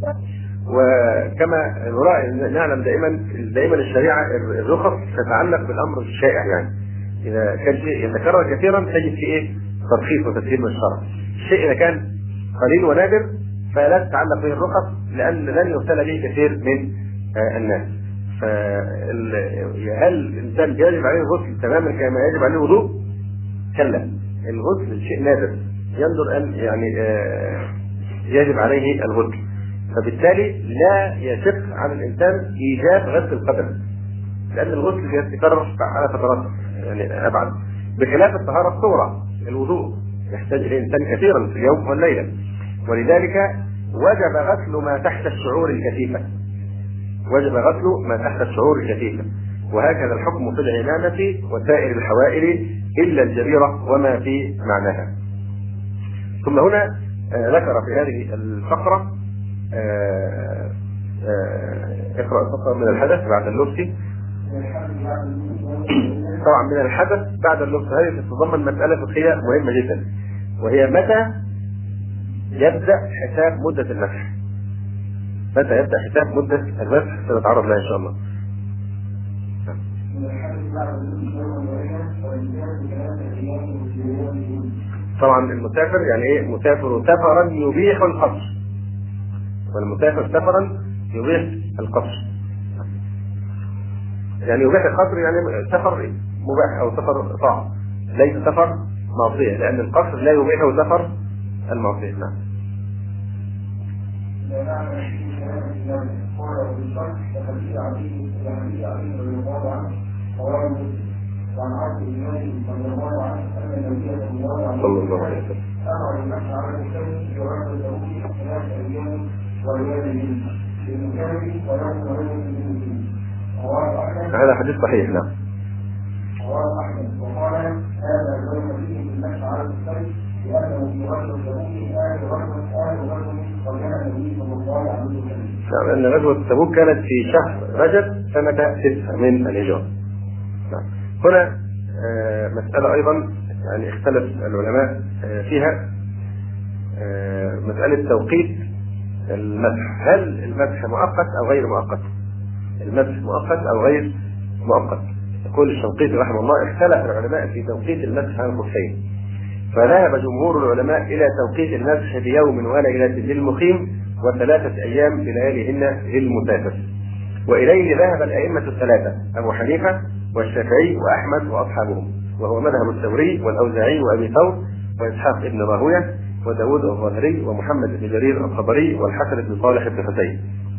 وكما نعلم دائما الشريعه الرخص تتعلق بالامر الشائع، يعني اذا كان شيء يتكرر كثيرا تجد فيه ايه؟ ترخيص وتسهيل من الشرع. الشيء اذا كان قليل ونادر فلا تتعلق به الرخص، لان لن يبتلى به كثير من الناس. هل الانسان يجب عليه الغسل تماما كما يجب عليه الوضوء؟ كلا، الغسل شيء نادر ينظر ان يعني يجب عليه الغسل، فبالتالي لا يشق على الانسان ايجاب غسل القدم، لان الغسل يتكرر على فترات يعني ابعد، بخلاف الطهاره الصغرى الوضوء يحتاج الى الانسان كثيرا في اليوم والليله، ولذلك وجب غسل ما تحت الشعور الكثيفه، وجب غسل ما تحت الشعور الكثيفه. وهكذا الحكم في العمامه وسائر الحوائل الا الجبيره وما في معناها. ثم هنا ذكر في هذه الفقره اقرأ الفقره من الحدث بعد اللبس. طبعا من الحدث بعد اللبس هذه تتضمن مسألة فقهية مهمة جدا، وهي متى يبدأ حساب مدة المسح. متى يبدأ حساب مدة المسح سنتعرض لها إن شاء الله. طبعا المسافر يعني ايه؟ مسافر سفرا يبيح القصر، والمسافر سفرا يبيح القصر، يعني يبيح القصر يعني سفر مباح او سفر طاعة، ليس سفر معصية، لأن القصر لا يبيحه سفر المعصية. نعم. وعن عبد الله صلى الله عليه وسلم أن النبي صلى الله عليه وسلم أمر المسح على الكلب ورد له 3 أيام وليالي للمكلف ويوم وليلة. هذا حديث صحيح. نعم. رواه أحمد وقال هذا اليوم فيه المسح على الكلب لأنه في رجل تبوك آل رجل وكان النبي صلى الله عليه وسلم. نعم، أن غزوة تبوك كانت في شهر رجب سنة 9 من الهجرة. نعم. هنا مسألة أيضا يعني اختلف العلماء فيها، مسألة توقيت المسح. هل المسح مؤقت أو غير مؤقت؟ المسح مؤقت أو غير مؤقت؟ يقول الشنقيطي رحمه الله اختلف العلماء في توقيت المسح على الخفين، فذهب جمهور العلماء إلى توقيت المسح بيوم وليلة للمقيم و3 أيام بلياليهن للمسافر، وإليه ذهب الأئمة الثلاثة أبو حنيفة والشافعي وأحمد وأصحابهم، وهو مذهب الثوري والأوزاعي وأبي ثور وإسحاق ابن راهوية وداود الظاهري ومحمد بن جرير الطبري والحسن بن صالح بن حسين.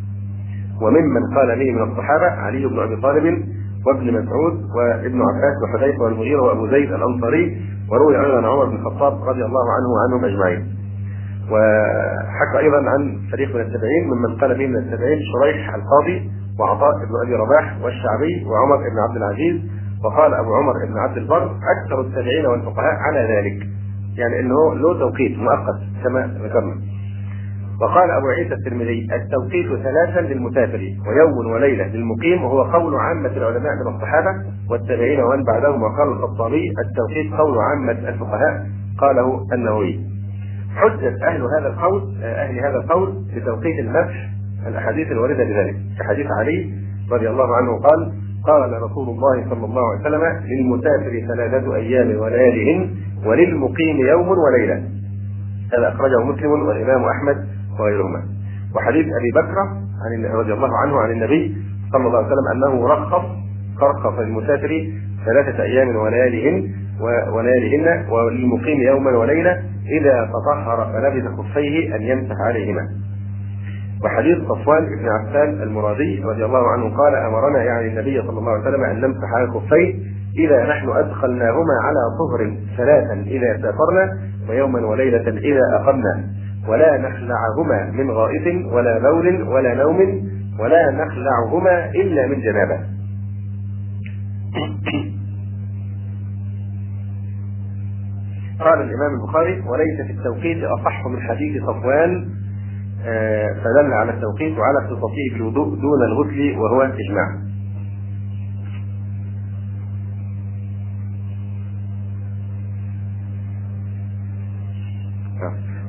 وممن قال به من الصحابة علي بن أبي طالب وابن مسعود وابن عباس وحذيفة والمغيرة وأبو زيد الأنصاري، وروي أيضا عن عمر بن الخطاب رضي الله عنه وعنهم أجمعين. وحكى أيضا عن فريق من التابعين ممن قال به من التابعين شريح القاضي وعطاء بن أبي رباح والشعبي وعمر بن عبد العزيز، وقال أبو عمر بن عبد البر أكثر التابعين والفقهاء على ذلك، يعني أنه له توقيت مؤقت كما ذكرنا. وقال أبو عيسى الترمذي التوقيت 3 للمسافر ويوم وليلة للمقيم، وهو قول عامة العلماء من الصحابة والتابعين ومن بعدهم. وقال الخطابي التوقيت قول عامة الفقهاء، قاله النووي. حجة أهل هذا القول بتوقيت المسح الأحاديث الواردة بذلك، كحديث علي رضي الله عنه قال قال رسول الله صلى الله عليه وسلم للمسافر 3 أيام ولياليهن وللمقيم يوم وليلة. هذا أخرجه مسلم والإمام أحمد وغيرهما. وحديث أبي بكر رضي الله عنه عن النبي صلى الله عليه وسلم أنه رخص للمسافر 3 أيام ولياليهن وللمقيم يوما وليلة إذا تطهر فلبس خفيه أن يمسح عليهما. وحديث صفوان بن عفان المرادي رضي الله عنه قال أمرنا يعني النبي صلى الله عليه وسلم أن نمسح على الخفين إذا نحن أدخلناهما على طهر 3 إذا سافرنا ويوما وليلة إذا أقمنا، ولا نخلعهما من غائط ولا بول ولا نوم ولا نخلعهما إلا من جنابة. قال الإمام البخاري وليس في التوقيت أصح من حديث صفوان، فدل على التوقيت وعلى اختصاصه بالوضوء دون الغسل وهو إجماع.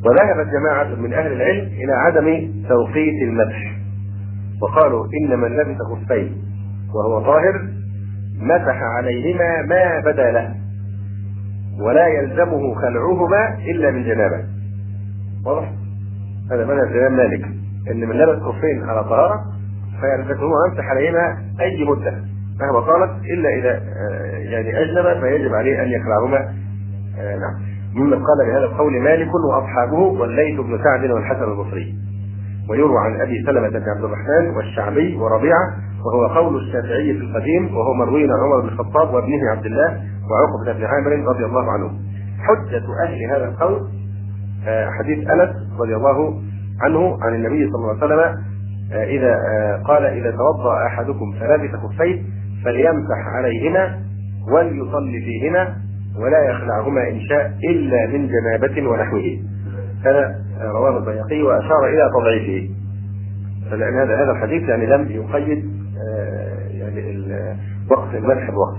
وذهبت جماعة من أهل العلم إلى عدم توقيت المسح، وقالوا إن من لبس خفين وهو طاهر مسح عليهما ما بدا له ولا يلزمه خلعهما إلا من جنابه. واضح؟ هذا مذهب الإمام مالك، إن من لبس خفين على طهارة فيلبسهما ويمسح عليهما أي مدة مهما طالت إلا إذا يعني أجنب فيجب عليه أن يخلعهما. نعم. ممن قال بهذا القول مالك وأصحابه والليث بن سعد والحسن البصري، ويروى عن أبي سلمة بن عبد الرحمن والشعبي وربيعة، وهو قول الشافعي في القديم، وهو مروي عن عمر بن الخطاب وابنه عبد الله وعقبة بن عامر رضي الله عنهم. حجة أهل هذا القول حديث أنس رضي الله عنه عن النبي صلى الله عليه وسلم إذا قال إذا توضأ أحدكم فلبس خفيه فليمسح عليهما وليصلي فيهما ولا يخلعهما إن شاء إلا من جنابة ونحوه. هذا رواه البيهقي وأشار إلى تضعيفه، فلأن هذا الحديث يعني لم يقيد يعني وقت المسح بوقت.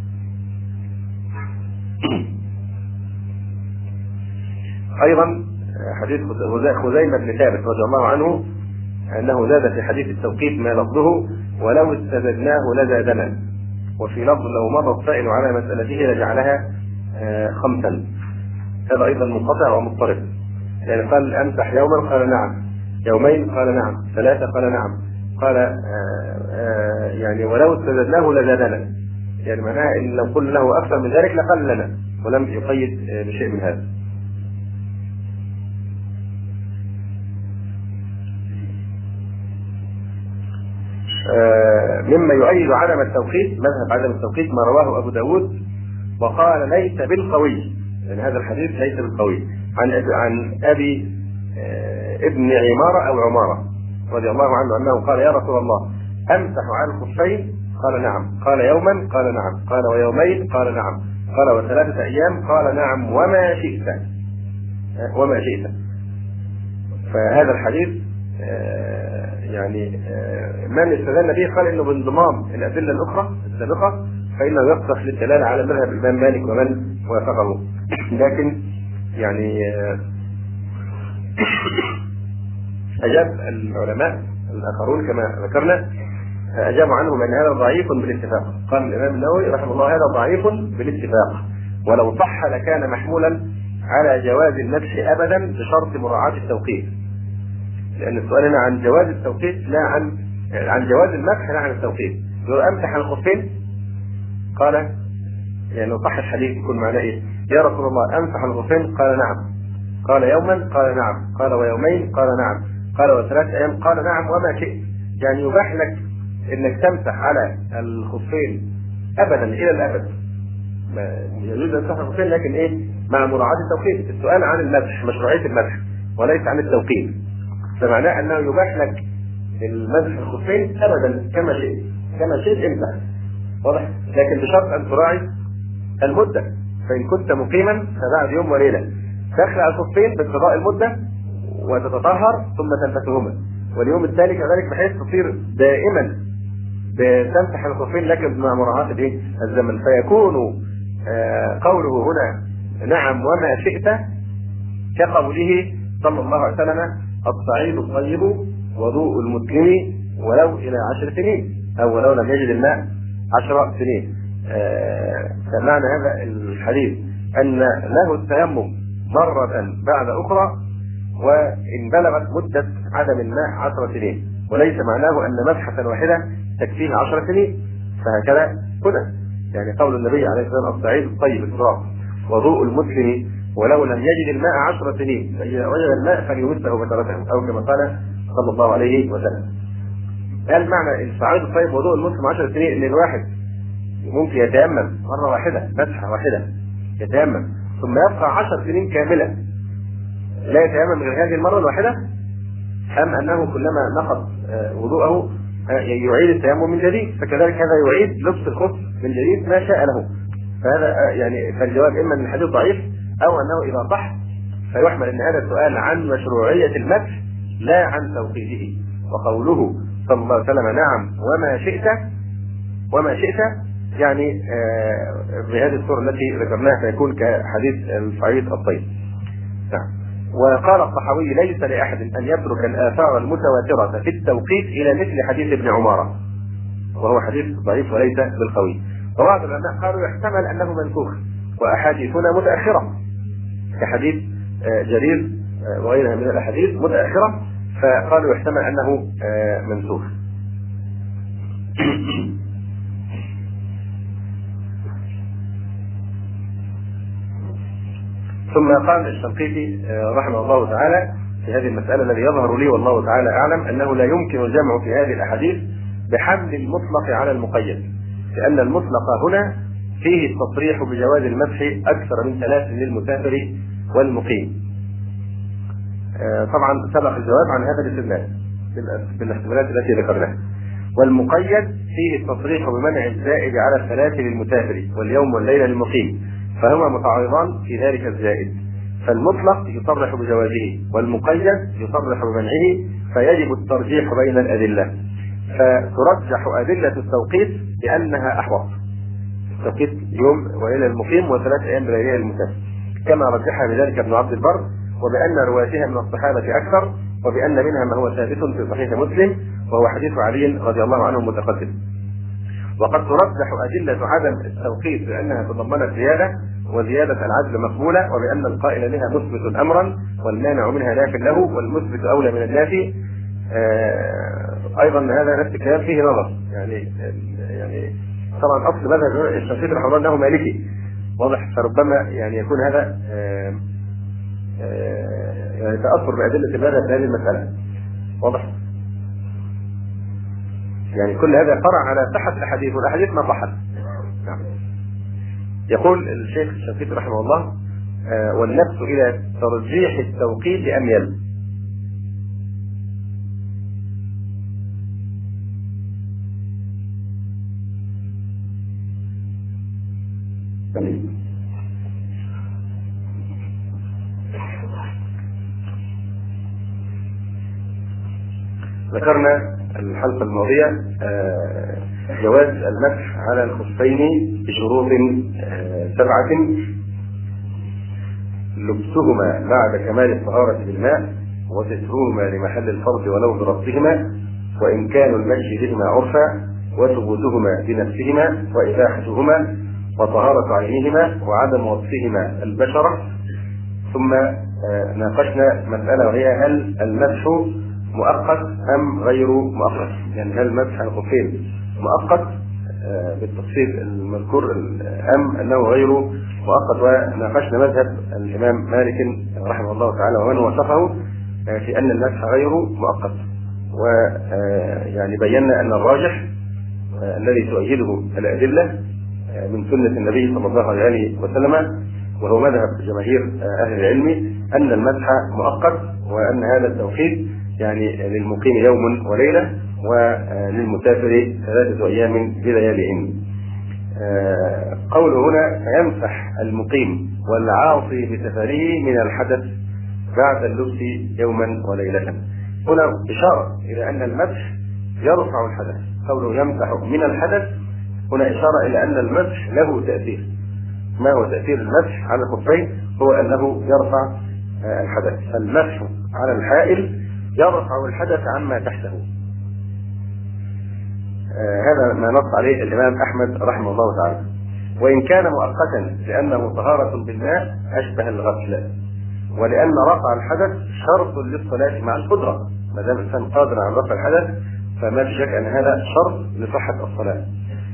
أيضا حديث خزيمة بن ثابت رضي الله عنه أنه زاد في حديث التوقيت ما لفظه ولو استزدناه لزادنا، وفي لفظ لو مضى السائل على مسألته لجعلها 5. هذا أيضا منقطع ومضطرب، يعني قال أمسح يوما قال نعم، يومين قال نعم، 3 قال نعم، قال يعني ولو استزدناه لزادنا، يعني معناها إن لو قلنا له أكثر من ذلك لقل لنا، ولم يقيد بشيء من هذا. مما يؤيد عدم التوقيت مذهب عدم التوقيت ما رواه أبو داود وقال ليس بالقوي، يعني هذا الحديث ليس بالقوي، عن أبي ابن عمارة أو عمارة رضي الله عنه أنه قال يا رسول الله أمسح على الخفين؟ قال نعم. قال يوما؟ قال نعم. قال ويومين؟ قال نعم. قال و3 أيام؟ قال نعم وما شئت وما شئت. فهذا الحديث يعني من استدل به قال انه بانضمام الادله الاخرى السابقه فانه يقصح للدلاله على مذهب الامام مالك ومن وافقه. لكن يعني اجاب العلماء الاخرون كما ذكرنا اجابوا عنه بان هذا ضعيف بالاتفاق. قال الامام النووي رحمه الله هذا ضعيف بالاتفاق، ولو صح لكان محمولا على جواز المسح ابدا بشرط مراعاه التوقيت، لأن السؤال هنا عن جواز التوقيت لا عن جواز المسح لا عن التوقيت. يقول أمسح الخفين؟ قال يعني لو صح الحديث يكون معناه إيه؟ يا رسول الله أمسح الخفين؟ قال نعم. قال يوما؟ قال نعم. قال ويومين؟ قال نعم. قال و3 أيام؟ قال نعم وما شئت. يعني يباح لك إنك تمسح على الخفين أبدا إلى الأبد، يجوز أن تمسح الخفين لكن إيه؟ مع مراعاة التوقيت. السؤال عن المسح مشروعية المسح وليس عن التوقيت، فمعناه انه يباح لك المسح الخفين ابدا كما شئت امسح. واضح؟ لكن بشرط ان تراعي المده، فان كنت مقيما فبعد يوم وليله تخلع الخفين بانقضاء المده وتتطهر ثم تلبسهما، واليوم التالي كذلك بحيث تصير دائما بتمسح الخفين لكن مع مراعاه الزمن. فيكون قوله هنا نعم وما شئت كقوله صلى الله عليه وسلم الصعيد الطيب وضوء المسلم ولو إلى 10 سنين أو ولو لم يجد الماء 10 سنين. فمعنى هذا الحديث أن له التيمم مرة بعد أخرى وإن بلغت مدة عدم الماء 10 سنين، وليس معناه أن مسحة واحدة تكفيه 10 سنين. فهكذا هنا يعني قول النبي عليه الصلاة والسلام الصعيد الطيب التراب وضوء المسلم ولو لم يجد الماء 10 سنين، فإذا وجد الماء فليمسه بترته، أو كما قال صلى الله عليه وسلم. هل معنى الصعيد الطيب وضوء المسلم 10 سنين ان الواحد ممكن يتيمم مرة واحدة مسحة واحدة يتيمم ثم يبقى 10 سنين كاملة لا يتيمم غير هذه المرة الواحدة، أم أنه كلما نقض وضوءه يعيد التيمم من جديد؟ فكذلك هذا يعيد لبس الخف من جديد ما شاء له. فهذا يعني فالجواب إما أن الحديث ضعيف أو أنه إذا صح فيحمل أن هذا السؤال عن مشروعية المسح لا عن توقيته. وقوله صلى الله عليه وسلم نعم وما شئت يعني بهذه الصورة التي ذكرناها فيكون كحديث الصعيد الطيب. نعم. وقال الطحاوي: ليس لأحد أن يترك الآثار المتواترة في التوقيت إلى مثل حديث ابن عمارة، وهو حديث ضعيف وليس بالقوي. وبعض العلماء قالوا يحتمل أنه منسوخ، وأحاديثنا متأخرة كحديث جرير وغيرها من الأحاديث متأخرة، فقالوا يحتمل أنه منسوخ. ثم قال الشنقيطي رحمه الله تعالى في هذه المسألة: الذي يظهر لي والله تعالى أعلم أنه لا يمكن الجمع في هذه الأحاديث بحمل المطلق على المقيد، لأن المطلق هنا فيه التصريح بجواز المسح أكثر من 3 للمسافر والمقيم. طبعا سبق الجواب عن هذا الاستدلال بالاحتمالات التي ذكرناها. والمقيد فيه التصريح بمنع الزائد على 3 للمسافر واليوم والليلة للمقيم، فهما متعارضان في ذلك الزائد، فالمطلق يصرح بجوازه والمقيد يصرح بمنعه، فيجب الترجيح بين الأدلة، فترجح أدلة التوقيت بأنها أحوط، التوقيت يوم وليلة المقيم و3 أيام بليلة المسافر، كما رجحها بذلك ابن عبد البر، وبأن رواتها من الصحابة أكثر، وبأن منها ما هو ثابت في صحيح مسلم وهو حديث علي رضي الله عنه متقدم. وقد ترجح أدلة عدم التوقيت بأنها تضمنت زيادة، وزيادة العدل مقبولة، وبأن القائل منها مثبت أمرا والمانع منها ناف له، والمثبت أولى من النافي. أيضا هذا نفس الكلام فيه نظر، يعني طبعا أصل مذهب الشنقيطي رحمه الله أنه مالكي واضح، فربما يعني يكون هذا يعني تأثر بأدلة المذهب في هذه المسألة واضح. يعني كل هذا فرع على صحة الأحاديث، والأحاديث ما صحت. نعم. يقول الشيخ الشنقيطي رحمه الله: والنفس إلى ترجيح التوقيت أميل. ذكرنا الحلقة الماضية جواز المسح على الخفين بشروط 7: لبسهما بعد كمال الطهارة بالماء، وسترهما لمحل الفرج ولو بربطهما، وإمكان المشي بهما عرفا، وثبوتهما بنفسهما، وإباحتهما، وطهارة عينهما، وعدم وصفهما البشرة. ثم ناقشنا مسألة، وهي هل المسح مؤقت أم غير مؤقت؟ يعني هل مسح الخفين مؤقت بالتفصيل المذكور أم أنه غير مؤقت؟ وناقشنا مذهب الإمام مالك رحمه الله تعالى ومن وصفه في أن المسح غير مؤقت، ويعني بينا أن الراجح الذي تؤيده الأدلة من سنة النبي صلى الله عليه وسلم، وهو مذهب جماهير أهل العلم، أن المسح مؤقت، وأن هذا التوقيت يعني للمقيم يوم وليلة، وللمسافر 3 أيام بلياليهن. قوله هنا: فيمسح المقيم والعاصي بسفره من الحدث بعد اللبس يوما وليلة. هنا إشارة إلى أن المسح يرفع الحدث. قوله يمسح من الحدث هنا إشارة إلى أن المسح له تأثير. ما هو تأثير المسح على الخفين؟ هو أنه يرفع الحدث. المسح على الحائل يرفع الحدث عما تحته. هذا ما نص عليه الإمام أحمد رحمه الله تعالى. وإن كان مؤقتا لأنه طهارة بالماء أشبه الغسل، ولأن رفع الحدث شرط للصلاة مع القدرة. ما دام الإنسان قادر على رفع الحدث فما في شك أن هذا شرط لصحة الصلاة.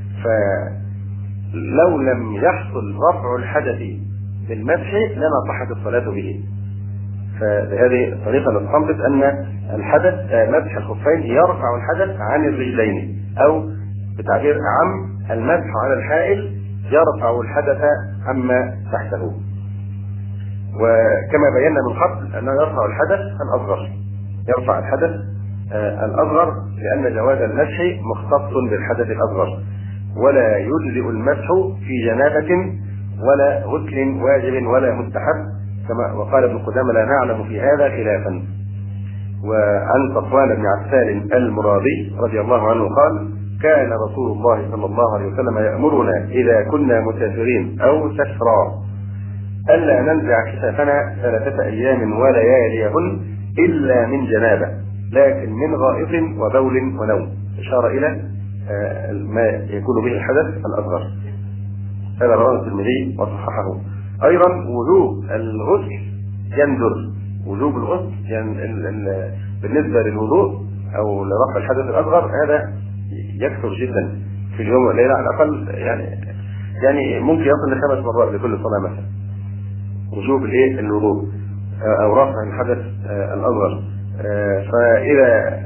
فلو لم يحصل رفع الحدث بالمسح لما صحت الصلاة به. فبهذه الطريقة نستنبط أن الحدث مسح الخفين يرفع الحدث عن الرجلين، أو بتعبير عام المسح على الحائل يرفع الحدث عما تحته. وكما بينا من قبل أنه يرفع الحدث الأصغر، يرفع الحدث الأصغر، لأن جواز المسح مختص بالحدث الأصغر، ولا يجزئ المسح في جنابة ولا غسل واجب ولا مستحب، كما وقال ابن قدامة: لا نعلم في هذا خلافا. وعن صفوان بن عسال المرادي رضي الله عنه قال: كان رسول الله صلى الله عليه وسلم يأمرنا إذا كنا مسافرين أو سفرا ألا ننزع كتافنا 3 أيام ولياليهن إلا من جنابة، لكن من غائط وبول ونوم، إشارة إلى ما يكون به الحدث الأصغر. هذا رواه الترمذي وصححه. أيضا وجوب الغسل يندر، وجوب الغسل بالنسبة للوضوء أو لرفع الحدث الأصغر هذا يكثر جدا في اليوم والليلة على الأقل، يعني ممكن يصل ل5 مرات لكل صلاة مثلا. وجوب الوضوء أو رفع الحدث الأصغر. فإذا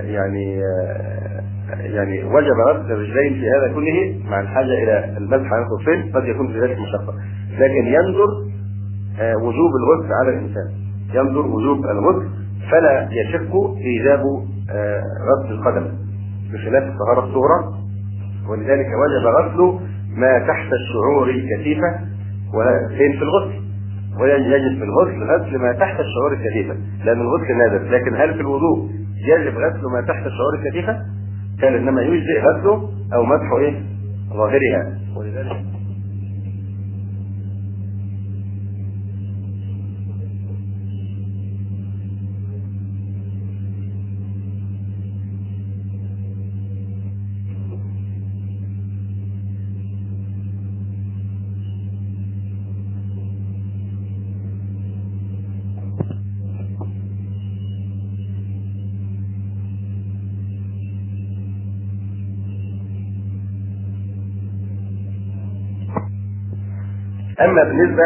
يعني وجب غسل الرجلين في هذا كله مع الحاجة إلى المسح على الخفين قد يكون في ذلك مشقة، لكن يندر وجوب الغسل على الإنسان، يندر وجوب الغسل فلا يشك إيجاب غسل القدم بخلاف الطهارة الصغرى، ولذلك وجب غسل ما تحت الشعور الكثيفة وفين في الغسل، ويجب في الغسل غسل ما تحت الشعور الكثيفة لأن الغسل نادر. لكن هل في الوضوء يجب غسل ما تحت الشعور الكثيفة؟ كان إنما يجزئ غسله أو مسحه ظاهرها. ولذلك أما بالنسبة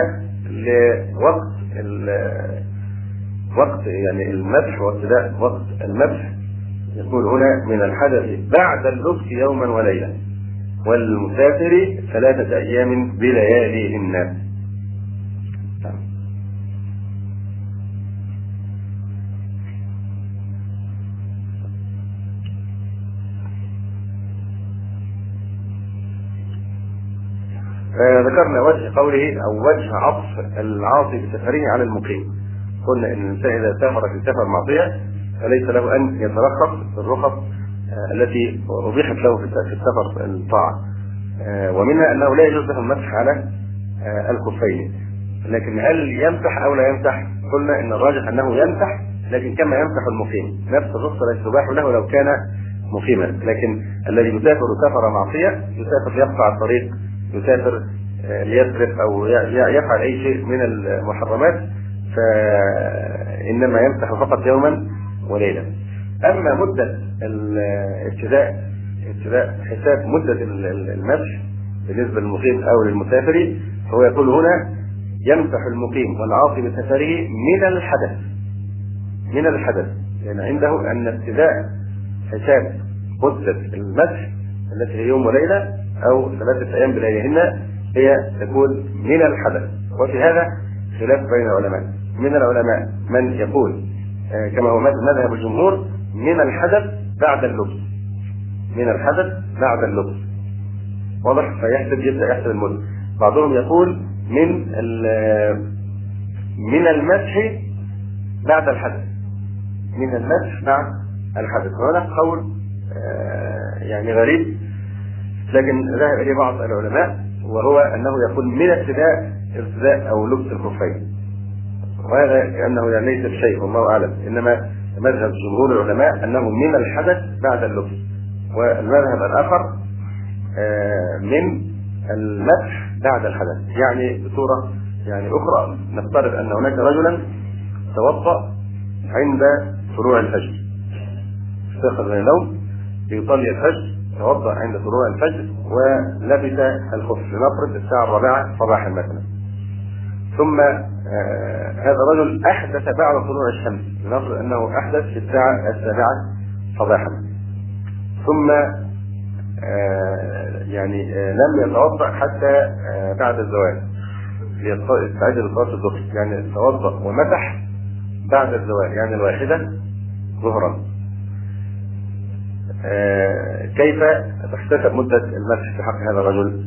وقت يعني المسح وابتداء وقت المسح يقول هنا من الحدث بعد اللبس يوما وليلة، والمسافر 3 أيام بلياليهن. ذكرنا وجه قوله أو وجه عطف العاصي بسفره على المقيم. قلنا إن الإنسان إذا سافر في سفر معصية فليس له أن يترخص في الرخص التي أبيحت له في السفر الطاعة، ومنها أنه لا يجوز له المسح على الخفين. لكن هل يمسح أو لا يمسح؟ قلنا إن الراجح أنه يمسح، لكن كما يمسح المقيم نفس الرخصة التي تباح له لو كان مقيما. لكن الذي يسافر سفر معصية، يسافر يقطع الطريق، يسافر ليسرق أو يفعل أي شيء من المحرمات، فإنما يمسح فقط يوما وليلة. أما مدة ابتداء حساب مدة المسح بالنسبة للمقيم أو للمسافر، فهو يقول هنا يمسح المقيم والعاصي بسفره من الحدث، يعني عنده أن ابتداء حساب مدة المسح التي هي يوم وليلة أو 3 أيام بلياليهن هي تكون من الحدث. وفي هذا خلاف بين العلماء. من العلماء من يقول كما هو مذهب الجمهور من الحدث بعد اللبس، من الحدث بعد اللبس، واضح؟ يبدأ يحسب المدة. بعضهم يقول من المسح بعد الحدث، من المسح بعد الحدث. وهذا قول يعني غريب، لكن ذهب إليه بعض العلماء، وهو أنه يكون من ارتداء أو لبس الخفين، وهذا كأنه يعني ليس بشيء والله أعلم، إنما مذهب جمهور العلماء أنه من الحدث بعد اللبس. والمذهب الآخر من المسح بعد الحدث، يعني بصورة يعني أخرى نفترض أن هناك رجلا توضأ عند طلوع الفجر، استيقظ من النوم ليصلي الفجر، توضأ عند طلوع الفجر ولبس الخف لنفرض الساعة 4 صباحا مثلا، ثم هذا الرجل أحدث بعد طلوع الشمس، لنفرض أنه أحدث في الساعة 7 صباحا، ثم يعني لم يتوضأ حتى بعد الزوال ليستعد لصلاة الظهر، يعني توضأ ومسح بعد الزوال يعني 1 ظهرا. كيف تحتسب مدة المسح في حق هذا الرجل؟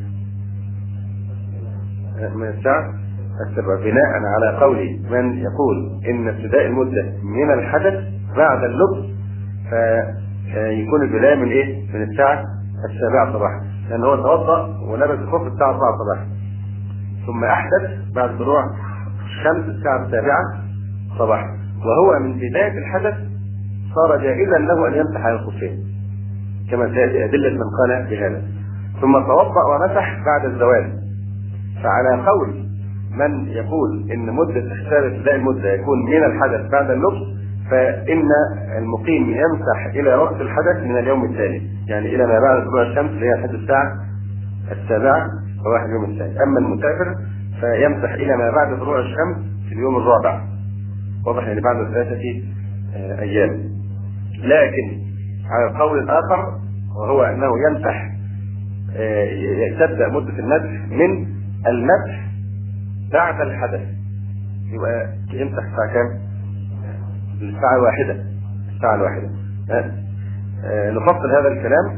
من الساعة السبع، بناء على قول من يقول إن ابتداء المدة من الحدث بعد اللبس، فيكون البداية من إيه؟ من الساعة 7 صباحا، لأن هو توضأ ولبس الخف الساعة 4 صباحا، ثم أحدث بعد طلوع الشمس الساعة 7 صباحا، وهو من بداية الحدث صار جائزا له أن يمسح على الخفين كما تأتي أدلة من قال بهذا. ثم توضأ ومسح بعد الزوال. فعلى قول من يقول إن مدة حساب ابتداء المدة يكون من الحدث بعد اللبس، فإن المقيم يمسح إلى وقت الحدث من اليوم الثاني، يعني إلى ما بعد طلوع الشمس اللي هي لحد الساعة 7 صباح اليوم الثاني. أما المسافر فيمسح إلى ما بعد طلوع الشمس في اليوم الرابع، واضح يعني بعد 3 أيام. لكن على القول الآخر وهو أنه يمسح تبدأ مدة المسح من المسح بعد الحدث، يبقى يمسح الساعة كام؟ الساعة 1. الساعة 1. نفصل هذا الكلام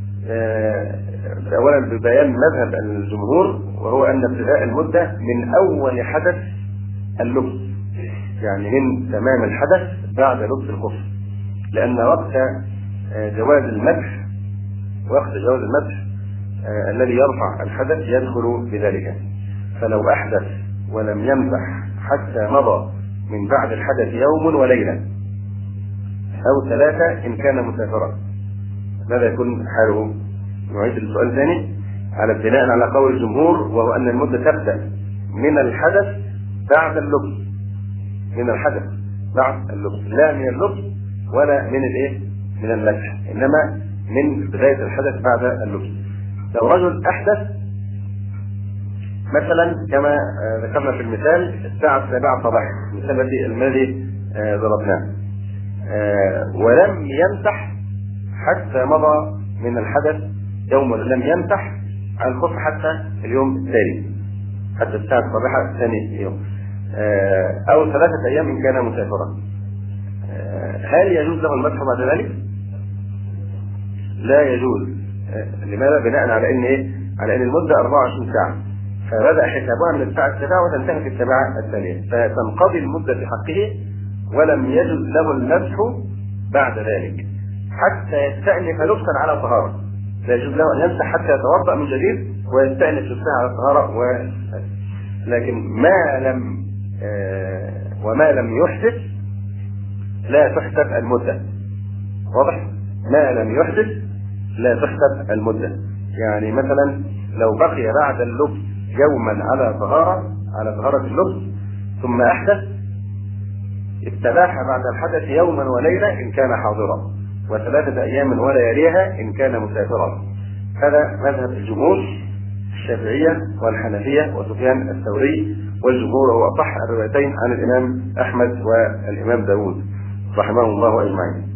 أولا ببيان مذهب الجمهور، وهو أن ابتداء المدة من أول حدث اللبس، يعني من تمام الحدث بعد لبس الخف، لأن وقت جواز المسح الذي يرفع الحدث يدخل بذلك. فلو أحدث ولم يمسح حتى مضى من بعد الحدث يوم وليلة أو 3 إن كان مسافرا، ماذا يكون حاله؟ نعيد السؤال ثاني على بناء على قول الجمهور، وهو أن المدة تبدأ من الحدث بعد اللبس، من الحدث بعد اللبس، لا من اللبس ولا من من المسح، إنما من بداية الحدث بعد اللبس. لو رجل أحدث مثلا كما ذكرنا في المثال الساعة 7 صباحا، المثال الذي ضربناه، ولم يمسح حتى مضى من الحدث يوم، لم يمسح على الخف حتى اليوم الثاني، حتى الساعة الصباحة ثاني يوم، أو 3 أيام إن كان مسافرا، هل يجوز له المسح بعد ذلك؟ لا يجوز. لماذا؟ بناء على على أن المدة 24 ساعة، فبدأ حسابها من الساعة 7 وتنتهي في 7 الثانية، فتنقضي المدة في حقه ولم يجوز له المسح بعد ذلك حتى يستأنف لبسا على طهارة. لا يجوز له أن يمسح حتى يتوضأ من جديد ويستأنف لبسا على طهارة لكن وما لم يحدث لا تحسب المدة. واضح؟ ما لم يحدث لا تحسب المدة. يعني مثلا لو بقي بعد اللبس يوما على طهارة اللبس ثم أحدث، استباح بعد الحدث يوما وليلة إن كان حاضرا، و3 أيام ولياليها إن كان مسافرا. هذا مذهب الجمهور الشافعية والحنفية وسفيان الثوري والجمهور، هو أصح الروايتين عن الإمام أحمد والإمام داود رحمه الله أجمعين.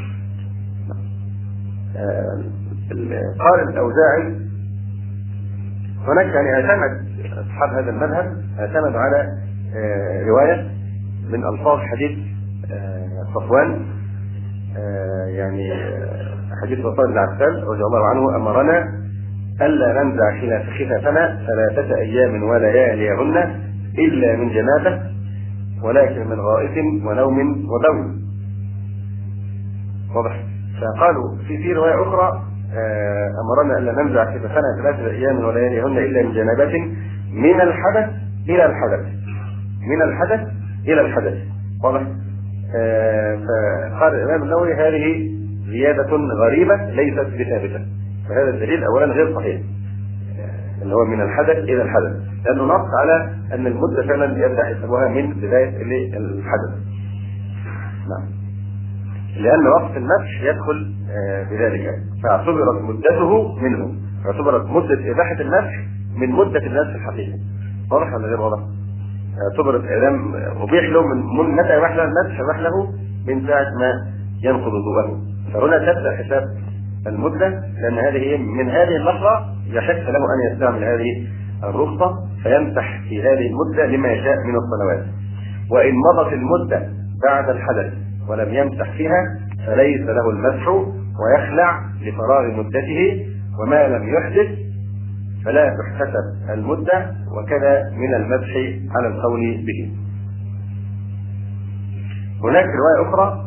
قال الأوزاعي هناك يعني اعتمد أصحاب هذا المذهب على رواية من ألفاظ حديث صفوان، يعني حديث صفوان بن عفان رضي الله عنه: أمرنا ألا ننزع خفافنا 3 أيام ولياليهن إلا من جنابة ولكن من غائط ونوم وبول. واضح؟ فقالوا في رواية أخرى: أمرنا ألا ننزع خفافنا 3 أيام ولياليهن إلا من جنابة من الحدث إلى الحدث، من الحدث إلى الحدث. واضح؟ فقال الإمام النووي: هذه زيادة غريبة ليست بثابتة. فهذا الدليل أولا غير صحيح، اللي هو من الحدث إلى الحدث، لأنه نص على أن المدة فعلا يبدأ حسابها من بداية الحدث. نعم. لأن وقت المسح يدخل بذلك، فاعتبرت مدته منه، اعتبرت مدة إباحة المسح من مدة المسح الحقيقي. واضح ولا غير واضح؟ اعتبرت إعلام أبيح له من متى يباح له المسح، يباح له من ساعة ما ينقض وضوءه. فهنا تبدأ حساب المدة، لأن هذه من هذه اللحظة يحق له أن يستعمل هذه الرخصة فيمسح في هذه المدة لما يشاء من الصلوات. وإن مضت المدة بعد الحدث ولم يمسح فيها فليس له المسح ويخلع لفراغ مدته، وما لم يحدث فلا تحتسب المدة، وكذا من المسح على القول به. هناك رواية أخرى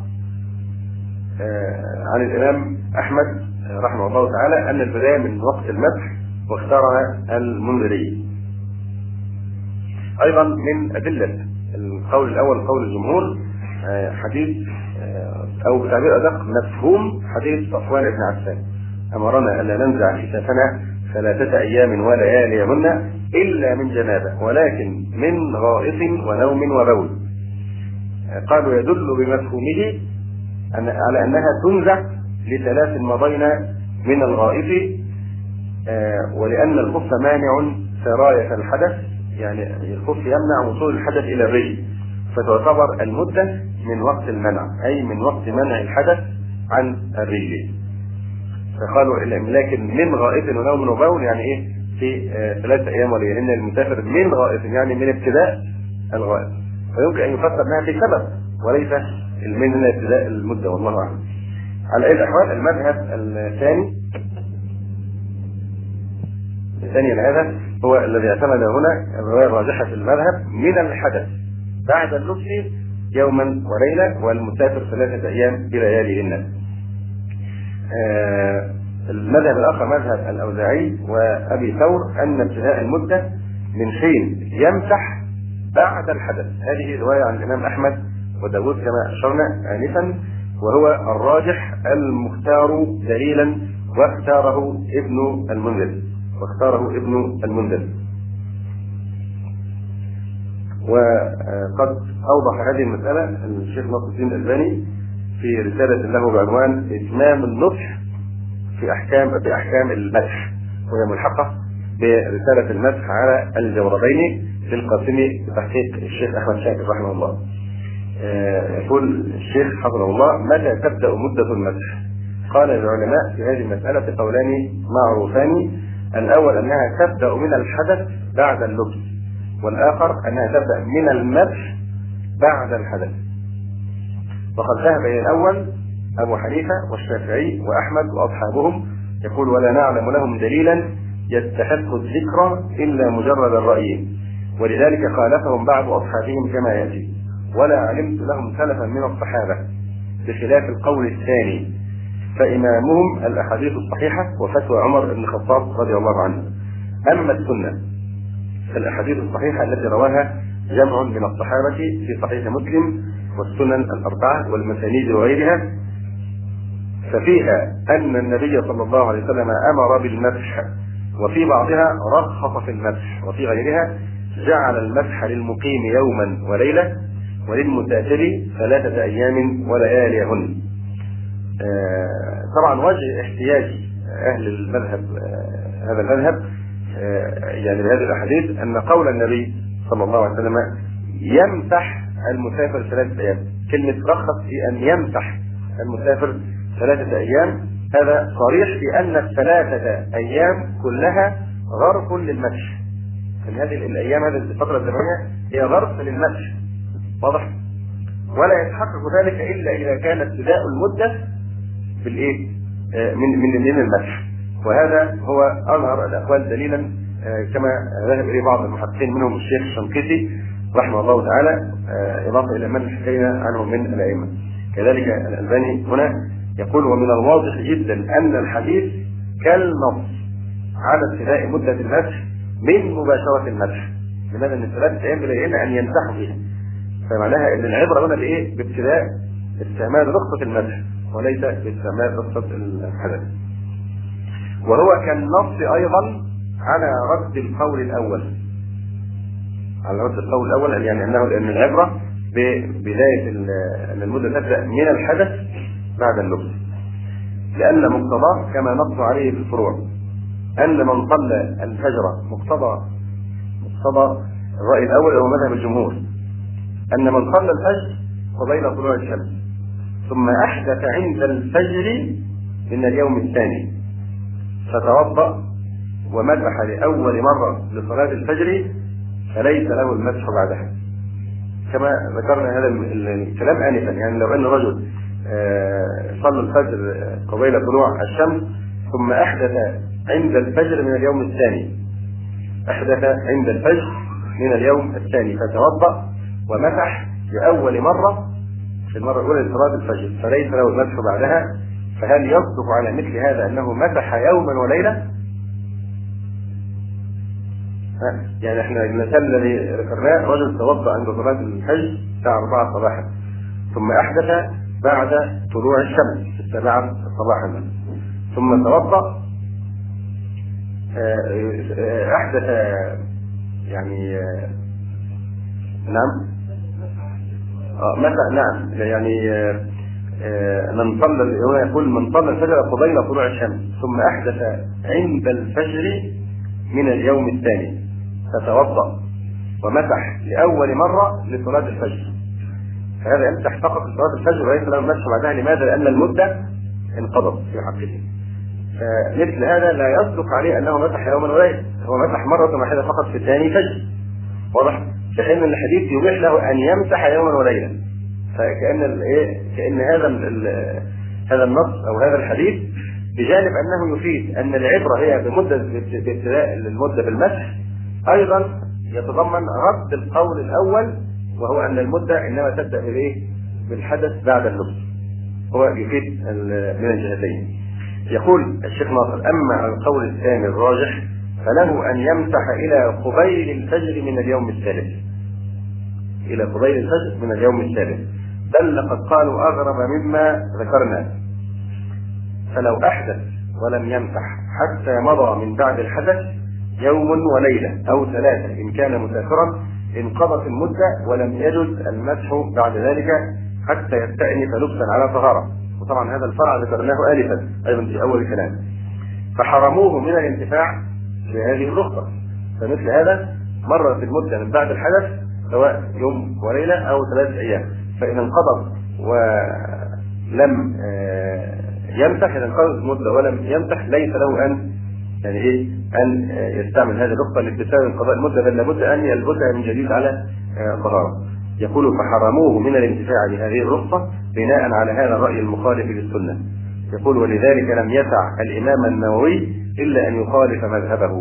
عن الإمام أحمد رحمه الله تعالى أن البداية من وقت المسح، واختارها المنذري. أيضا من أدلة القول الأول قول الجمهور حديث أو بتعبير أدق مفهوم حديث صفوان بن عفان: أمرنا ألا ننزع كتافنا 3 أيام ولياليهن إلا من جنابة ولكن من غائط ونوم وبول. قالوا يدل بمفهومه على أنها تنزع ل3 مضين من الغائط، ولأن الخف مانع سراية الحدث، يعني الخف يمنع وصول الحدث إلى الرجل، فتعتبر المدة من وقت المنع، أي من وقت منع الحدث عن الرجل. فقالوا لكن من غائط ونوم وبول يعني إيه؟ في 3 أيام ولياليهن المسافر من غائط، يعني من ابتداء الغائط، فيمكن أن يفسر أنها في سبب وليس من هنا ابتداء المدة، والله أعلم. على أي الأحوال المذهب الثاني هذا هو الذي اعتمد هنا الرواية الراجحة في المذهب من الحدث بعد اللبس يوما وليلة والمسافر 3 أيام بلياليهن. المذهب الآخر مذهب الأوزاعي وأبي ثور أن ابتداء المدة من حين يمسح بعد الحدث. هذه رواية عن الإمام أحمد وداود كما أشرنا آنفا، وهو الراجح المختار دليلا، واختاره ابن المنذر. وقد أوضح هذه المسألة الشيخ ناصر الدين الألباني في رسالة له بعنوان إتمام النصح في أحكام المسح، وهي ملحقة برسالة المسح على الجوربين في القاسمي بتحقيق الشيخ أحمد شاكر رحمه الله. يقول الشيخ حفظه الله: متى تبدأ مدة المسح؟ قال العلماء في هذه المسألة قولان معروفان: الأول أنها تبدأ من الحدث بعد اللبس، والآخر أنها تبدأ من المسح بعد الحدث. وقد ذهب إلى الأول أبو حنيفة والشافعي وأحمد وأصحابهم، يقول: ولا نعلم لهم دليلا يستحق الذكر إلا مجرد الرأي، ولذلك خالفهم بعض أصحابهم كما يأتي، ولا علمت لهم سلفا من الصحابة، بخلاف القول الثاني، فإمامهم الأحاديث الصحيحة وفتوى عمر بن الخطاب رضي الله عنه. أما السنة فالأحاديث الصحيحة التي رواها جمع من الصحابة في صحيح مسلم والسنن الأربعة والمسانيد وغيرها، ففيها أن النبي صلى الله عليه وسلم أمر بالمسح، وفي بعضها رخص في المسح، وفي غيرها جعل المسح للمقيم يوما وليلة وللمسافر 3 أيام ولياليهن. طبعا وجه احتياج أهل المذهب هذا المذهب يعني بهذه الأحاديث أن قول النبي صلى الله عليه وسلم يمسح المسافر 3 أيام، كلمة رخص في أن يمسح المسافر 3 أيام، هذا صريح في أن 3 أيام كلها غرف للمسح. يعني هذه الأيام، هذه الفترة الزمنية هي غرف للمسح، واضح؟ ولا يتحقق ذلك إلا إذا كان ابتداء المدة بالإيه؟ من المسح. وهذا هو أظهر الأقوال دليلا كما ذهب إليه بعض المحققين منهم الشيخ الشنقيطي رحمه الله تعالى، إضافة إلى من حكينا عنه من الأئمة. كذلك الألباني هنا يقول: ومن الواضح جدا أن الحديث كالنص على ابتداء مدة المسح من مباشرة المسح. لماذا؟ أن 3 أيام بليلنا أن يمسحوا فيها، فمعناها أن العبرة هنا بإيه؟ بابتداء استعمال رخصة المسح وليس باستعمال رخصة الحدث. وهو كالنص أيضا على رد القول الأول، يعني أنه لأن العبرة ببداية أن المدة تبدأ من الحدث بعد اللبس، لأن مقتضاه كما نص عليه في الفروع أن من صلى الفجر، مقتضى الرأي الأول هو مذهب الجمهور، أن من صلى الفجر قبيل طلوع الشمس ثم أحدث عند الفجر من اليوم الثاني فتوضأ ومسح لأول مرة لصلاة الفجر فليس له المسح بعدها، كما ذكرنا هذا الكلام آنفا. يعني لو أن رجل صلى الفجر قبيل طلوع الشمس ثم أحدث عند الفجر من اليوم الثاني فتوضأ ومسح لأول مرة في المرة الأولى لصلاة الفجر فليس له المسح بعدها، فهل يصدق على مثل هذا أنه مسح يوما وليلة؟ يعني احنا المثال الذي ذكرناه رجل توضأ عند صلاة الفجر الساعة 4 صباحا، ثم أحدث بعد طلوع الشمس في 7 صباحا، ثم توضأ أحدث يعني نعم نعم يعني من صلى، هو يقول من صلى الفجر قبيل طلوع الشمس ثم أحدث عند الفجر من اليوم الثاني فتوضأ ومسح لأول مرة لصلاة الفجر، فهذا يمسح فقط لصلاة الفجر وليس له المسح بعدها. لماذا؟ لأن المدة انقضت في حقه. فمثل هذا لا يصدق عليه أنه مسح يوما وليلة، هو مسح مرة واحدة فقط في ثاني فجر، واضح؟ فإن الحديث يبيح له أن يمسح يوما وليلة، فكأن كأن هذا النص أو هذا الحديث بجانب أنه يفيد أن العبرة هي بمدة ابتداء المدة بالمسح، أيضا يتضمن رد القول الأول وهو أن المدة إنما تبدأ بالحدث بعد اللبس، هو يفيد من الجهتين. يقول الشيخ ناصر: أما على القول الثاني الراجح فله أن يمسح إلى قبيل الفجر من اليوم الثالث، إلى قبيل الفجر من اليوم الثالث، بل لقد قالوا أغرب مما ذكرنا، فلو أحدث ولم يمسح حتى مضى من بعد الحدث يوم وليلة أو 3 إن كان مسافرا انقضت المدة ولم يجد المسح بعد ذلك حتى يستأنف لبسا على طهارة. وطبعا هذا الفرع ذكرناه آلفا أيضا في أول الكلام. فحرموه من الانتفاع بهذه الرخصة، فمثل هذا مرت المدة من بعد الحدث سواء يوم وليلة أو 3 أيام، فإن انقضت ولم يمسح، إذا انقضت المدة ولم يمسح ليس له أن أن يستعمل هذه الرخصة لابتسام انقضاء المدة، بل لابد أن يلبسها من جديد على طهارة. يقول: فحرموه من الانتفاع بهذه الرخصة بناء على هذا الرأي المخالف للسنة. يقول: ولذلك لم يسع الإمام النووي إلا أن يخالف مذهبه،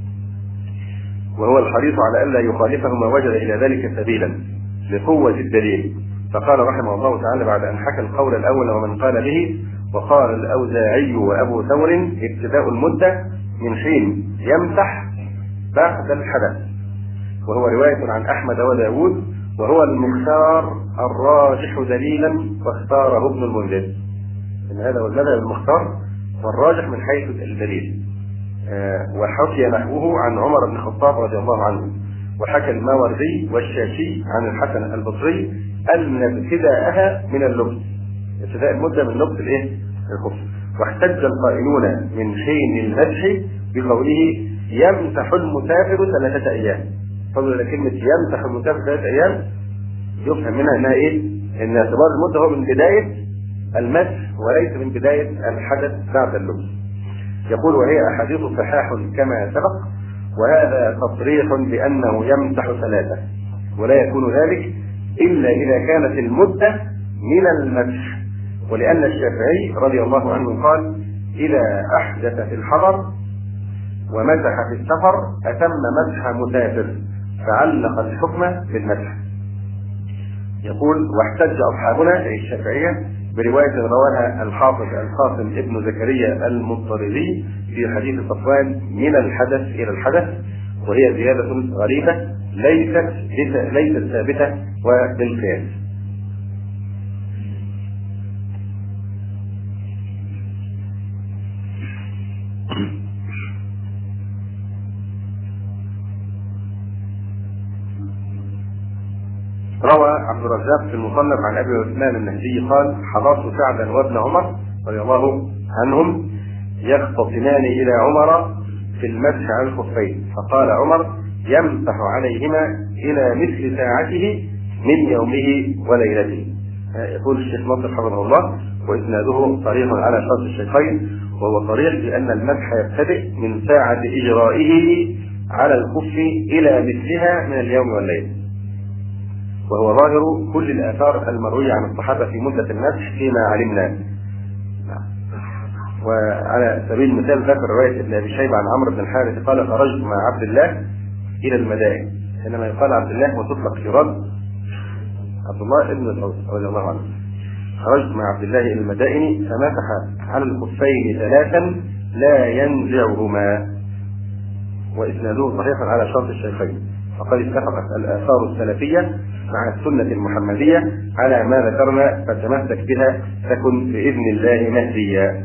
وهو الحريص على ألا يخالفه ما وجد إلى ذلك سبيلا لقوة الدليل. فقال رحمه الله تعالى بعد أن حكى القول الأول ومن قال به: وقال الأوزاعي وأبو ثور ابتداء المدة من حين يمسح بعد الحدث، وهو رواية عن أحمد وداود، وهو المختار الراجح دليلا واختاره ابن المنذر. إن هذا هو المذهب المختار والراجح من حيث الدليل. وحكي نحوه عن عمر بن الخطاب رضي الله عنه، وحكى الماوردي والشاشي عن الحسن البصري أن ابتداءها من اللبس، ابتداء المدة من لبس الخف. واحتج القائلون من حين المسح بقوله يمسح المسافر 3 أيام. فضل كلمة يمسح المسافر 3 أيام يفهم منها أنها إن اعتبار المدة هو من بداية المسح وليس من بداية الحدث بعد اللبس. يقول: وهي أحاديث صحاح كما سبق، وهذا تصريح بأنه يمسح 3، ولا يكون ذلك إلا إذا كانت المدة من المسح، ولأن الشافعي رضي الله عنه قال: إذا أحدث في الحضر ومسح في السفر أتم مسح مسافر، فعلق الحكم بالمسح. يقول: واحتج أصحابنا أي الشافعية برواية رواها الحافظ القاسم ابن زكريا المضطربي في حديث صفوان من الحدث إلى الحدث، وهي زيادة غريبة ليست ثابتة وبالقياس. روى عبد الرزاق في المصنف عن ابي عثمان النهدي قال: حضرت سعدا وابن عمر رضي الله عنهم يختصمان الى عمر في المسح على الخفين، فقال عمر: يمسح عليهما الى مثل ساعته من يومه وليلته. يقول الشيخ ناصر حفظه الله: واسناده صريح على شرط الشيخين، وهو صريح بان المسح يبتدئ من ساعه اجرائه على الخف الى مثلها من اليوم والليل، وهو ظاهر كل الآثار المروية عن الصحابة في مدة المسح فيما علمنا. وعلى سبيل المثال ذكر رواية ابن أبي شيبة عن عمرو بن الحارث قال: خرجت مع عبد الله إلى المدائن. حينما يقال عبد الله وتطلق يراد عبد الله ابن مسعود رضي الله عنه. خرجت مع عبد الله إلى المدائن فمسح على الخفين 3 لا ينزعهما. وإسناده صحيح على شرط الشيخين، وقد اتفقت الآثار السلفية مع السنة المحمدية على ما ذكرنا، فتمسك بها تكن بإذن الله مهديا.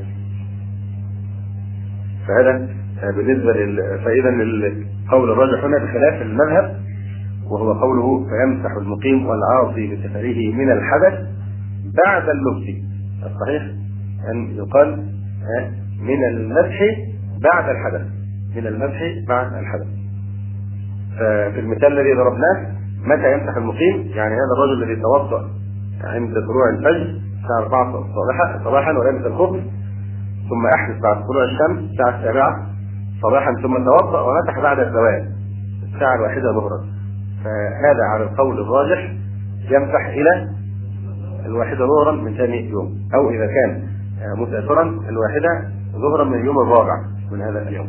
فهذا بالنسبة فإذا القول الراجح هنا بخلاف المذهب، وهو قوله فيمسح المقيم والعاصي بسفره من الحدث بعد اللبس. الصحيح أن يقال من المسح بعد الحدث، من المسح بعد الحدث. ففي المثال الذي ضربناه متى يمسح المقيم؟ يعني هذا الرجل الذي توضأ عند طلوع الفجر الساعة 4 صباحا ولبس الخبز، ثم أحدث بعد طلوع الشمس الساعة 7 صباحا، ثم توضأ ومسح بعد الزوال الساعة 1 ظهرا، فهذا على القول الراجح يمسح إلى 1 ظهرا من ثاني يوم، أو إذا كان مسافرا 1 ظهرا من اليوم الرابع من هذا اليوم.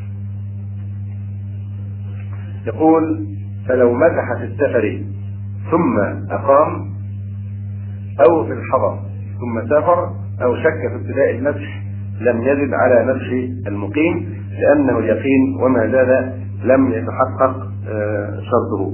يقول فلو مسح في السفر ثم أقام، أو في الحضر ثم سافر، أو شك في ابتداء المسح لم يزد على مسح المقيم، لأنه اليقين وما زاد لم يتحقق شرطه.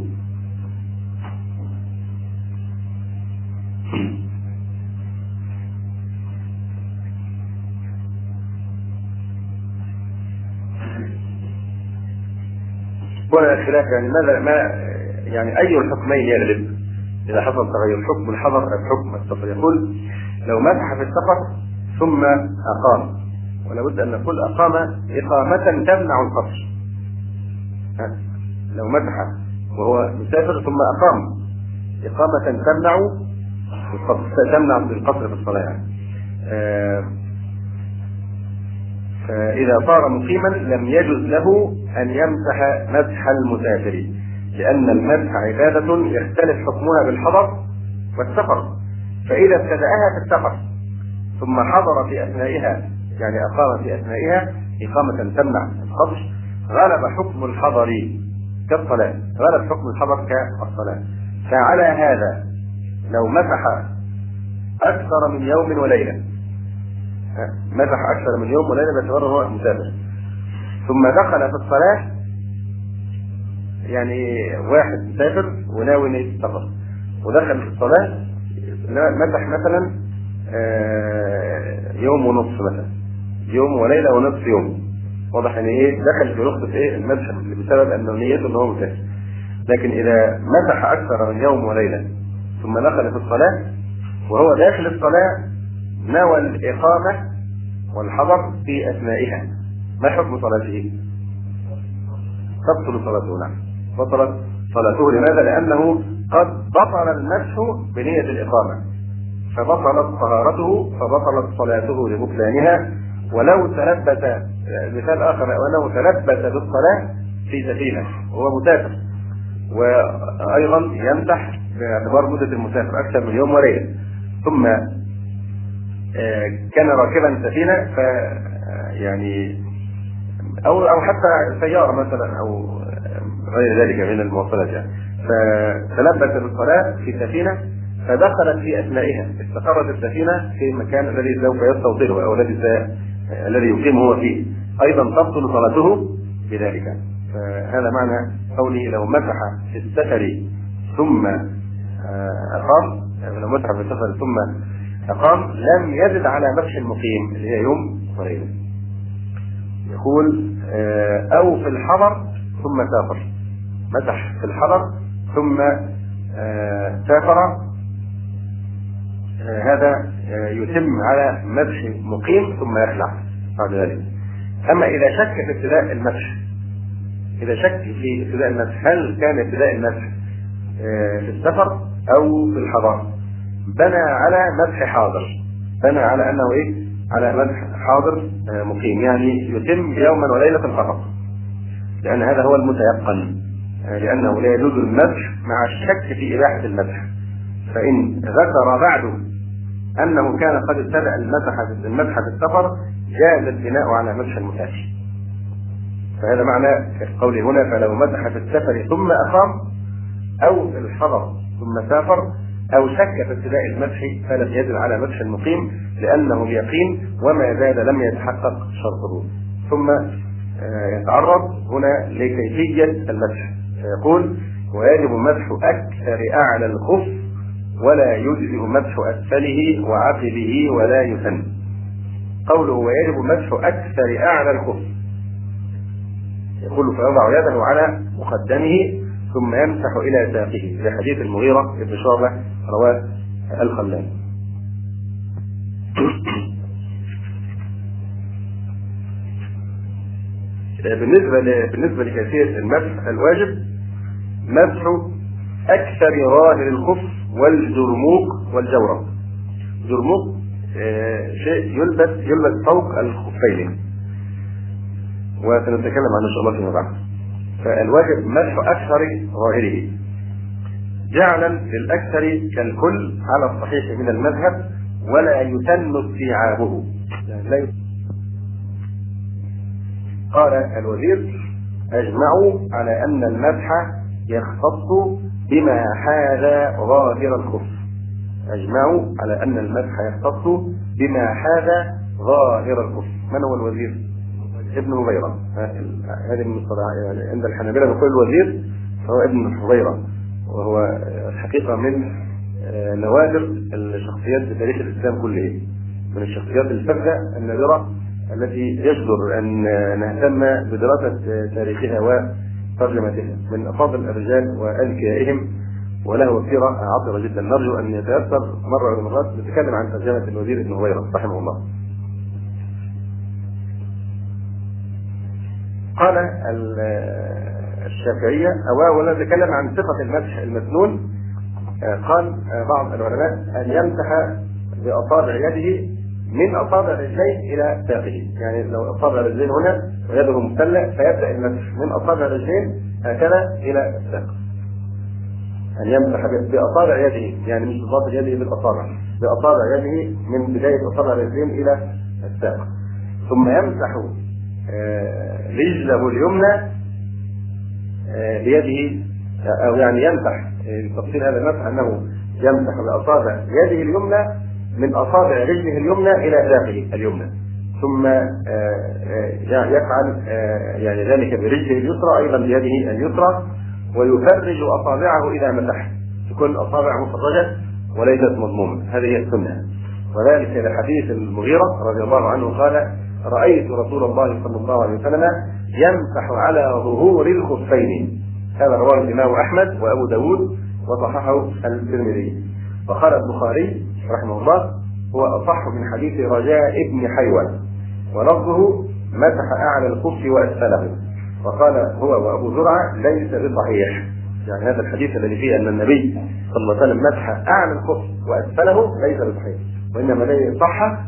ولا خلاف يعني يعني أي الحكمين يغلب إذا حصل تغير، حكم الحضر أو حكم السفر. يقول لو مسح في السفر ثم أقام، ولا بد أن نقول أقام إقامة تمنع القصر. لو مسح وهو مسافر ثم أقام إقامة تمنع القصر في الصلاة يعني. فإذا صار مقيما لم يجوز له أن يمسح مسح المسافر، لأن المسح عبادة يختلف حكمها بالحضر والسفر، فإذا ابتدأها في السفر ثم حضر في أثنائها، يعني أقام في أثنائها إقامة تمنع القصر، غلب حكم الحضر كالصلاة، غلب حكم الحضر كالصلاة. فعلى هذا لو مسح أكثر من يوم وليلة، مسح أكثر من يوم وليلة باعتباره هو مسافر، ثم دخل في الصلاة، يعني واحد مسافر وناوي السفر ودخل في الصلاة، مسح مثلا يوم ونصف، مثلا يوم وليلة ونصف يوم، واضح ان دخل في رخصة المسح بسبب انه نيته ان هو مسافر. لكن اذا مسح اكثر من يوم وليلة ثم دخل في الصلاة، وهو داخل الصلاة نوى الإقامة والحضر في أثنائها، ما حكم صلاته؟ تبطل صلاته. نعم، بطلت صلاته. لماذا؟ لأنه قد بطل المسح بنية الإقامة، فبطلت طهارته، فبطلت صلاته لبطلانها. ولو تلبس، مثال آخر، ولو تلبس بالصلاة في سفينة وهو مسافر، وأيضا يمسح باعتبار مدة المسافر أكثر من يوم وليلة، ثم كان راكبا سفينة يعني أو حتى سيارة مثلا أو غير ذلك من المواصلات يعني، فتلبس بالصلاة في سفينة فدخلت في أثنائها، استقرت السفينة في المكان الذي سوف يستوطنه أو الذي يقيم هو فيه، أيضا تبطل صلاته بذلك. فهذا معنى قوله لو مسح في السفر ثم أقام، لو مسح في السفر ثم أقام لم يزد على مسح المقيم اللي هي يوم وليلة. يقول أو في الحضر ثم سافر، مسح في الحضر ثم سافر، هذا يتم على مسح مقيم ثم يخلع بعد ذلك. أما إذا شك في ابتداء المسح، إذا شك في ابتداء المسح هل كان ابتداء المسح في السفر أو في الحضر، بنى على مسح حاضر، بنى على أنه على مسح حاضر مقيم، يعني يتم يوما وليلة فقط، لأن هذا هو المتيقن، لأنه لا يجوز المسح مع الشك في إباحة المسح. فإن ذكر بعده أنه كان قد ابتدأ المسح في السفر جاز البناء على مسح المسافر. فهذا معنى قوله هنا فلو مسح في السفر ثم أقام، أو في الحضر ثم سافر، أو شك في ابتداء المسح فلم يزد على مسح المقيم، لأنه اليقين وما زاد لم يتحقق شرطه. ثم يتعرض هنا لكيفية المسح، فيقول ويجب مسح أكثر أعلى الخف ولا يجزئ مسح أسفله وعقبه ولا يسن. قوله ويجب مسح أكثر أعلى الخف، يقول فيضع يده على مقدمه ثم يمسح إلى ساقه، في حديث المغيرة بن شعبة رواه الخلال. بالنسبة لكيفية المسح، الواجب مسح أكثر ظاهر الخف والجرموق والجورب. جرموق شيء يلبس فوق الخفين، وسنتكلم عنه إن شاء الله فيما بعد. فالواجب مسح أكثر ظاهره، جعلا للأكثر كالكل على الصحيح من المذهب، ولا يسن استيعابه. يعني قال الوزير أجمعوا على أن المسح يختص بما حاذا ظاهر الخف. أجمعوا على أن المسح يختص بما حاذا ظاهر الخف. من هو الوزير؟ ابن هبيرة. هذه من يعني عند الحنابلة نقول الوزير فهو ابن هبيرة، وهو حقيقة من نوادر الشخصيات في تاريخ الإسلام كله، من الشخصيات الفذة النادرة التي يجدر أن نهتم بدراسة تاريخها وترجمتها، من أفاضل الرجال وأذكيائهم، وله سيرة عطرة جدا. نرجو أن يتيسر مرة من المرات نتكلم عن ترجمة الوزير ابن هبيرة رحمه الله. قال الشافعية ولا نتكلم عن صفة المسح المسنون. قال بعض العلماء أن يمسح بأصابع يده من أصابع الرجلين إلى ساقه، يعني لو أصابع الرجلين هنا ويده مبتلة فيبدأ المسح من أصابع الرجلين هكذا إلى الساق. أن يمسح بأصابع يده، يعني مش بباطن يده بالأصابع، بأصابع يده من بداية أصابع الرجلين إلى الساق، ثم يمسح رجله اليمنى بيده، أو يعني يمسح تفصيل هذا المسح أنه يمسح بأصابع يده اليمنى من أصابع رجله اليمنى إلى ساقه اليمنى، ثم يفعل يعني ذلك برجله اليسرى أيضا بيده اليسرى، ويفرج أصابعه إذا مسح، تكون الأصابع مفرجة وليست مضمومة. هذه هي السنة، وذلك لحديث المغيرة رضي الله عنه قال رأيت رسول الله صلى الله عليه وسلم يمسح على ظهور الخفين. هذا رواه الإمام أحمد وأبو داود وصححه الترمذي. وقال البخاري رحمه الله هو أصح من حديث رجاء ابن حيوة، ولفظه مسح أعلى الخف وأسفله. وقال هو وأبو زرعة ليس بالصحيح، يعني هذا الحديث الذي فيه أن النبي صلى الله عليه وسلم مسح أعلى الخف وأسفله ليس بالصحيح، وإنما الذي صح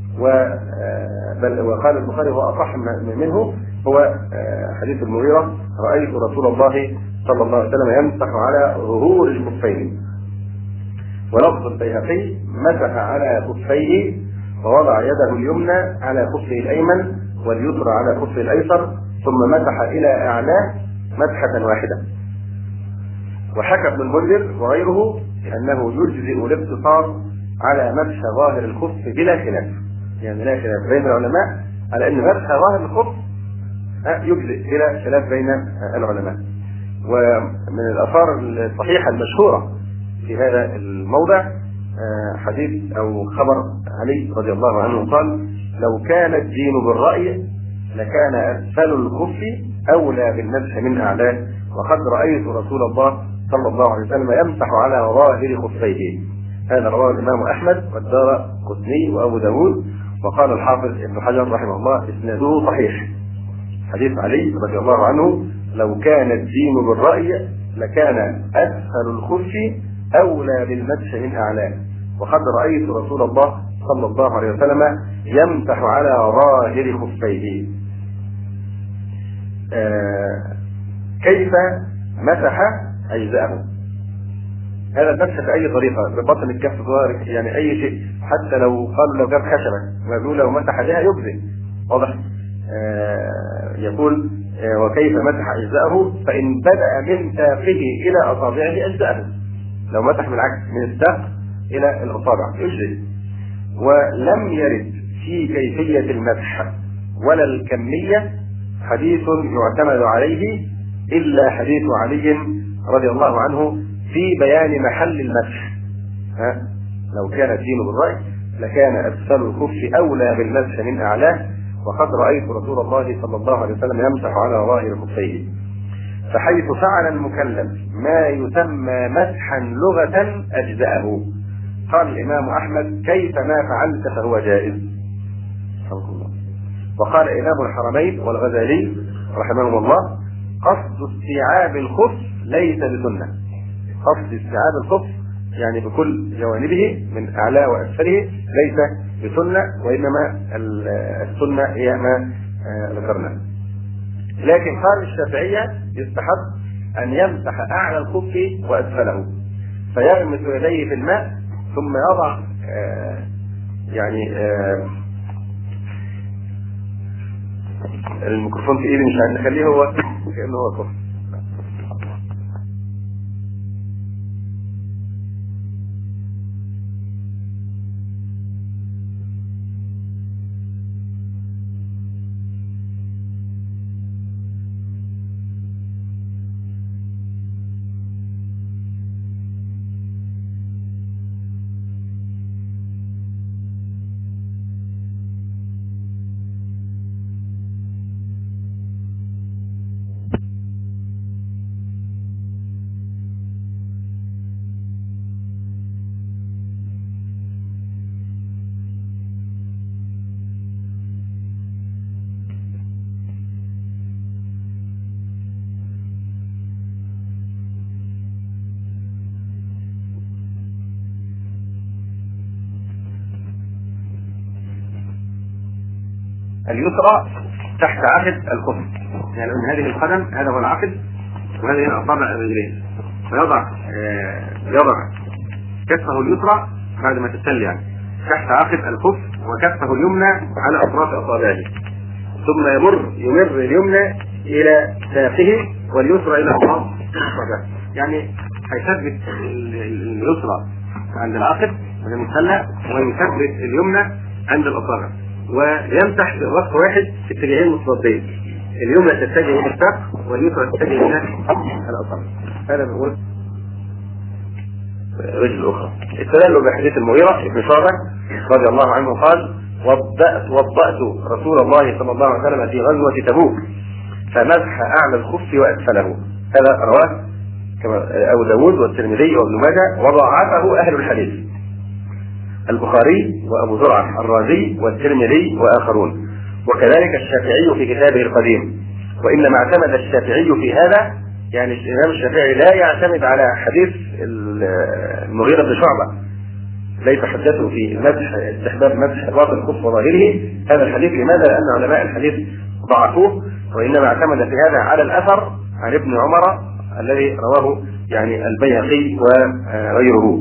وقال البخاري هو أصح منه هو حديث المغيرة رأيت رسول الله صلى الله عليه وسلم يمسح على ظهور الخفين. ولفظ البيهقي مسح على خفيه ووضع يده اليمنى على خفه الأيمن واليسرى على خفه الأيسر، ثم مسح إلى أعلاه مسحة واحدة. وحكى ابن المنذر وغيره أنه يجزئ الاقتصار على مسح ظاهر الخف بلا خلاف، يعني لا خلاف بين العلماء على أن مسح ظاهر الخف يجزئ بلا خلاف بين العلماء. ومن الآثار الصحيحة المشهورة في هذا الموضع حديث أو خبر علي رضي الله عنه قال لو كان الدين بالرأي لكان أسفل الخف أولى بالمسح من أعلاه، وقد رأيت رسول الله صلى الله عليه وسلم يمسح على ظاهر خفيه. هذا رواه الإمام أحمد والدارقطني وأبو داود. وقال الحافظ ابن حجر رحمه الله إسناده صحيح. حديث علي رضي الله عنه لو كان الدين بالرأي لكان أسفل الخف أولى بالمسح من أعلاه، وقد رأيت رسول الله صلى الله عليه وسلم يمسح على ظاهر خفيه. كيف مسح أجزاءه؟ هذا المسح بأي طريقة، ببطن الكف ظاهر، يعني أي شيء، حتى لو قالوا لو جاب خشبة ويقول لو مسح بها يجزي، واضح؟ يقول وكيف مسح أجزاءه؟ فإن بدأ من ساقه إلى أصابعه أجزاءه، لو مسح بالعكس من الساق إلى الأصابع يجزي. ولم يرد في كيفية المسح ولا الكمية حديث يعتمد عليه إلا حديث علي رضي الله عنه في بيان محل المسح. لو كان الدين بالرأي لكان أسفل الخف أولى بالمسح من أعلاه، وقد رأيت رسول الله صلى الله عليه وسلم يمسح على ظاهر خفيه. فحيث فعل المكلف ما يسمى مسحا لغة أجزأه. قال الإمام أحمد: كيف ما فعلت فهو جائز. وقال إمام الحرمين والغزالي رحمهم الله: قصد استيعاب الخف ليس بسنة. قصد استيعاب الخف يعني بكل جوانبه من أعلاه وأسفله ليس بسنة، وإنما السنة هي ما ذكرنا. لكن قال الشافعية: يستحب أن يمسح أعلى الخف وأسفله، فيغمس يديه في الماء ثم يضع الميكروفون في ايدي مش هنخليه هو كأنه هو كفر. اليسرى تحت عقد الخف، يعني ان هذه القدم هذا هو العقد وهذه الاصابع الرجلين، فيضع كفه اليسرى بعد ما تتسلي يعني تحت عقد الخف، وكفه اليمنى على اطراف اصابعه، ثم يمر اليمنى الى ساقه واليسرى الى اطراف اصابعه، يعني هيثبت اليسرى عند العقد وهي متسلة، ويثبت اليمنى عند الاصابع، ويمسح برأس واحد في اتجاهين متضادين، اليمنى تتجه الى الساق واليسرى تتجه الى الاصابع. هذا بنقول رجل اخرى. استدلوا بحديث المغيرة بن شعبة رضي الله عنه قال: وضأت رسول الله صلى الله عليه وسلم في غزوة تبوك فمسح اعلى الخف واسفله. هذا رواه ابو داود والترمذي وابن ماجه، وضاعفه اهل الحديث البخاري وابو زرعة الرازي والترمذي واخرون، وكذلك الشافعي في كتابه القديم. وانما اعتمد الشافعي في هذا، يعني الامام الشافعي لا يعتمد على حديث المغيرة بن شعبة، ليس حجته في مسح استحباب مسح باطن الخف وظاهره هذا الحديث. لماذا؟ لان علماء الحديث ضعفوه، وانما اعتمد في هذا على الاثر عن ابن عمر الذي رواه يعني البيهقي وغيره.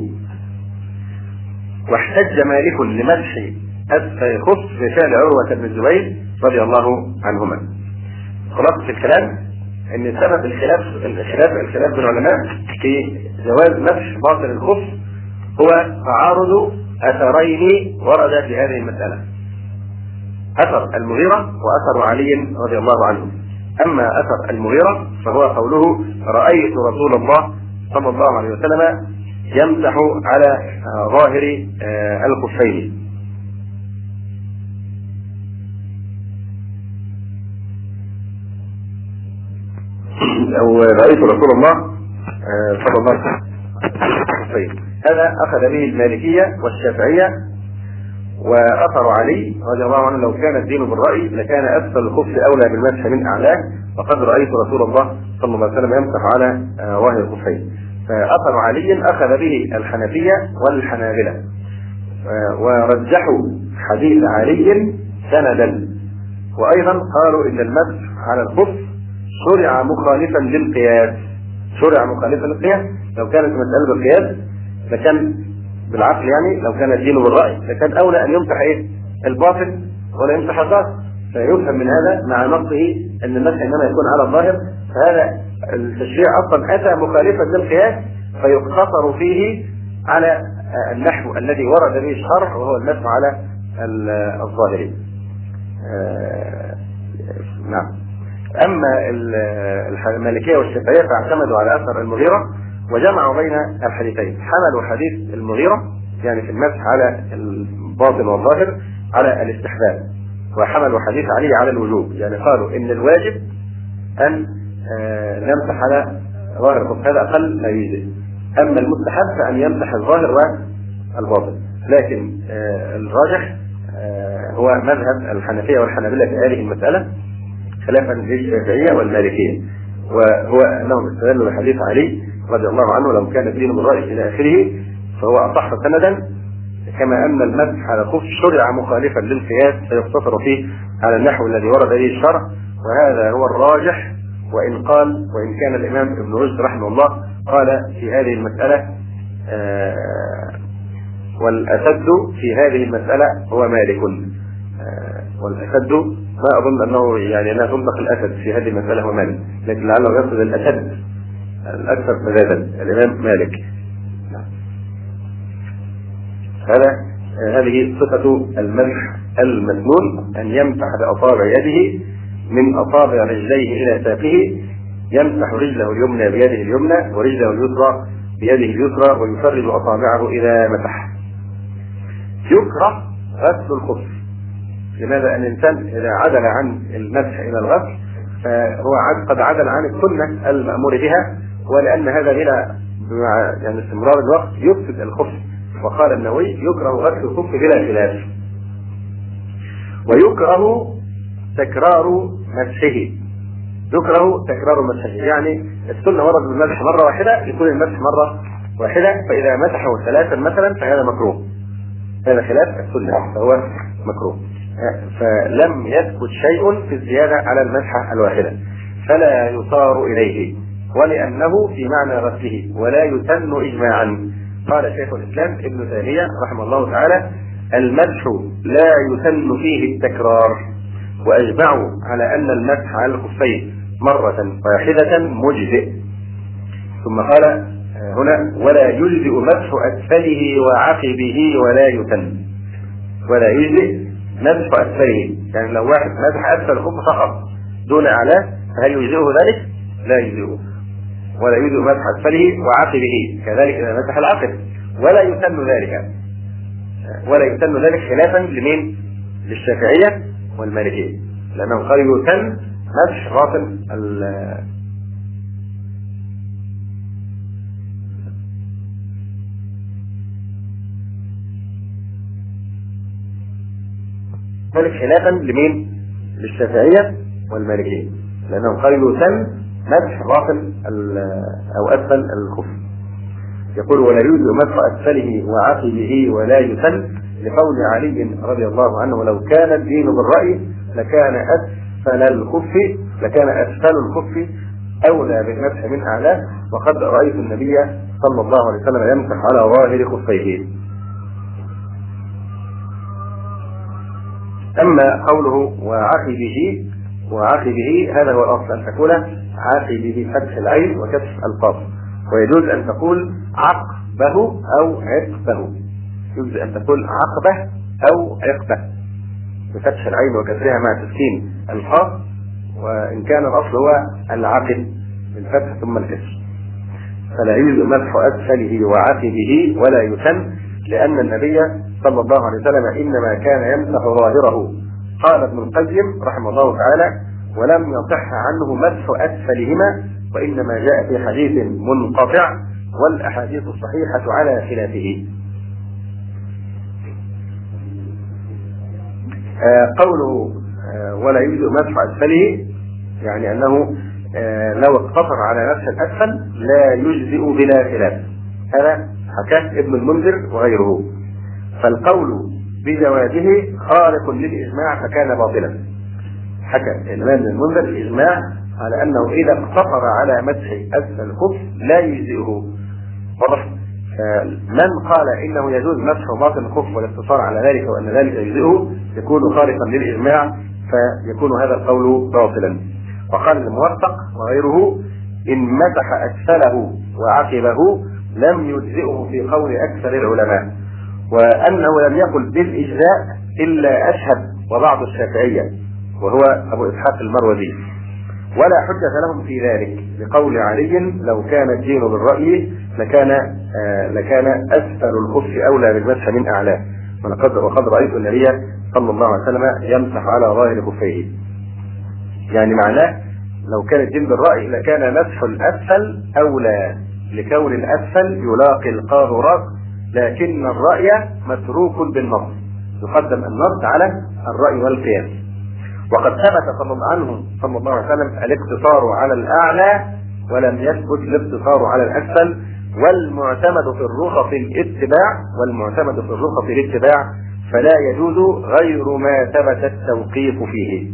واحتج مالك لمسح أسفل الخف بفعل عروة بن الزبير رضي الله عنهما. خلاصة الكلام ان سبب الخلاف بين العلماء في جواز مسح باطن الخف هو تعارض اثرين ورد في هذه المسألة: اثر المغيرة واثر علي رضي الله عنه. اما اثر المغيرة فهو قوله: رأيت رسول الله صلى الله عليه وسلم يمسح على ظاهر الخفين. أو رأيت رسول الله صلى الله عليه وسلم. هذا أخذ به المالكية والشافعية. وأثر علي رضي الله عنه: لو كان الدين بالرأي لكان أسفل الخف أولى بالمسح من أعلاه، وقد رأيت رسول الله صلى الله عليه وسلم يمسح على ظاهر الخفين. فأثر علي أخذ به الحنفية والحنابلة، ورجحوا حديث علي سندا. وأيضا قالوا إن المسح على الخف شرع مخالفا للقياس. لو كانت مسألة بالقياس لكان بالعقل، يعني لو كان الدين بالرأي لكان أولى أن يمسح الباطن ولا يمسح الظاهر. فيفهم من هذا مع نصه أن المسح إنما يكون على الظاهر، فهذا التشريع أصلا أتى مخالفا للقياس، فيقتصر فيه على النحو الذي ورد به الشرع وهو المسح على الظاهري. نعم. أما المالكية والشافعية فاعتمدوا على أثر المغيرة وجمعوا بين الحديثين، حملوا حديث المغيرة يعني في المسح على الباطن والظاهر على الاستحباب، وحملوا حديث علي على الوجوب، يعني قالوا إن الواجب أن نمسح على ظاهر الخف، هذا أقل ما يجزئ. أما المستحب فأن يمسح الظاهر والباطن. لكن الراجح هو مذهب الحنفية والحنابلة في هذه المسألة خلافا للشافعية والمالكية، وهو أنهم استدلوا بحديث علي رضي الله عنه لو كان الدين بالرأي إلى آخره، فهو أصح سندا، كما أن المسح على الخف شرع مخالفا للقياس فيقتصر فيه على النحو الذي ورد به الشرع، وهذا هو الراجح. وإن كان الإمام ابن رشد رحمه الله قال في هذه المسألة والأسد في هذه المسألة هو مالك، والأسد ما أظن أنه يعني لا تطلق الأسد في هذه المسألة هو مالك، لكن لعله يقصد الأسد الأكثر فزادا الإمام مالك. هذه صفة المسح المسنون، أن يمسح بأصابع يده من أصابع رجليه إلى ساقه، يمسح رجله اليمنى بيده اليمنى ورجله اليسرى بيده اليسرى ويفرج أصابعه إذا مسح. يكره غسل الخف. لماذا؟ أن الإنسان إذا عدل عن المسح إلى الغسل فهو قد عدل عن السنة المأمور بها، ولأن هذا بلا يعني استمرار الوقت يفسد الخف. وقال النووي يكره غسل الخف بلا خلاف. ويكره تكرار مسحه. يكره تكرار مسحه، يعني السنة ورد بالمسح مرة واحدة يكون المسح مرة واحدة، فإذا مسحه ثلاثا مثلا فهذا مكروه، هذا خلاف السنة فهو مكروه. فلم يثبت شيء في الزيادة على المسحة الواحدة فلا يصار إليه، ولأنه في معنى غسله ولا يسن إجماعا. قال شيخ الإسلام ابن تيمية رحمه الله تعالى: المسح لا يسن فيه التكرار، وأجمعوا على أن المسح على الخفين مرة واحدة مجزئ. ثم قال هنا: ولا يجزئ مسح أسفله وعقبه ولا يسن. ولا يجزئ مسح أسفله، يعني لو واحد مسح أسفل الخف فقط دون أعلاه فهل يجزئه ذلك؟ لا يجزئه. ولا يجزئ مسح أسفله وعقبه، كذلك إذا مسح العقب. ولا يسن ذلك، ولا يسن ذلك خلافا لمين؟ للشافعية والمالكية، لأنه قال يسن مسح باطن ذلك خلافا لمين؟ للشافعية والمالكية، لأنه قال يسن مسح باطن أو أسفل الخف. يقول: ولا يجزئ مسح أسفله وعقبه ولا يسن، لقول علي رضي الله عنه: لو كان الدين بالرأي لكان أسفل الخف أولى بالمسح من أعلاه، وقد رأيت النبي صلى الله عليه وسلم يمسح على ظاهر خفيه. أما قوله وعقبه هذا هو الأصل، أن تكون عقبه فتح العين وكسر القاف، ويجوز أن تقول عقبه أو عقبه، يجوز أن تقول عقبه أو عقبه بفتح العين وكسرها مع تسكين القاف، وإن كان الأصل هو العقب بالفتح ثم الكسر. فلا يجوز مسح أسفله وعقبه ولا يسن، لأن النبي صلى الله عليه وسلم إنما كان يمسح ظاهره. قال ابن القيم رحمه الله تعالى: ولم يصح عنه مسح أسفلهما، وإنما جاء في حديث منقطع، والأحاديث الصحيحة على خلافه. قوله ولا يجوز مسح أسفله يعني أنه لو اقتصر على مسح الأسفل لا يجزئ بلا خلاف. هذا حكاه ابن المنذر وغيره. فالقول بجوازه خارق للإجماع فكان باطلا. حكى الإمام ابن المنذر الإجماع على أنه إذا اقتصر على مسح أسفل الخف لا يجزئه. واضح؟ من قال إنه يجوز مسح باطن الخف والاقتصار على ذلك وأن ذلك يجزئه يكون خارقا للإجماع، فيكون هذا القول باطلا. وقال الموفق وغيره: إن مسح أسفله وعقبه لم يجزئه في قول أكثر العلماء، وأنه لم يقل بالإجزاء إلا أشهب وبعض الشافعية وهو أبو إسحاق المروزي، ولا حجة لهم في ذلك، لقول علي: لو كان الدين بالرأي لكان أسفل الخف أولى بالمسح من أعلاه، وقد رأيت النبي صلى الله عليه وسلم يمسح على ظاهر خفيه. يعني معناه لو كان الدين بالرأي لكان مسح الأسفل أولى، لكون الأسفل يلاقي القاذورات، لكن الرأي متروك بالنص، يقدم النص على الرأي والقياس. وقد ثبت عنه صلى الله عليه وسلم الاقتصار على الأعلى، ولم يثبت الاقتصار على الأسفل. والمعتمد في الرخص الاتباع، فلا يجوز غير ما ثبت التوقيف فيه.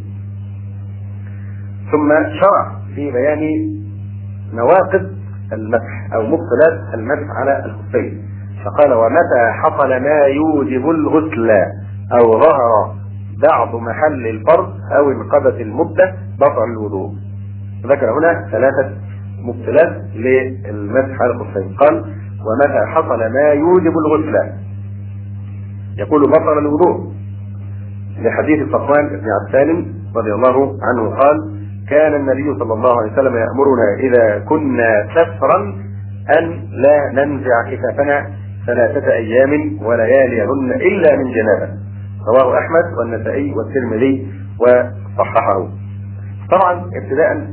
ثم شرع في بيان نواقض المسح أو مبطلات المسح على الخفين، فقال: ومتى حصل ما يوجب الغسل أو ظهر بعض محل الفرض أو انقضت المدة بطل الوضوء. ذكر هنا 3 مبطلات للمسح على الخفين. قال: ومتى حصل ما يوجب الغسل، يقول بطل الوضوء، لحديث صفوان بن عفان رضي الله عنه قال: كان النبي صلى الله عليه وسلم يأمرنا إذا كنا سفرا أن لا ننزع خفافنا 3 أيام ولياليهن إلا من جنابة. رواه أحمد والنسائي والترمذي وصححه. طبعا ابتداء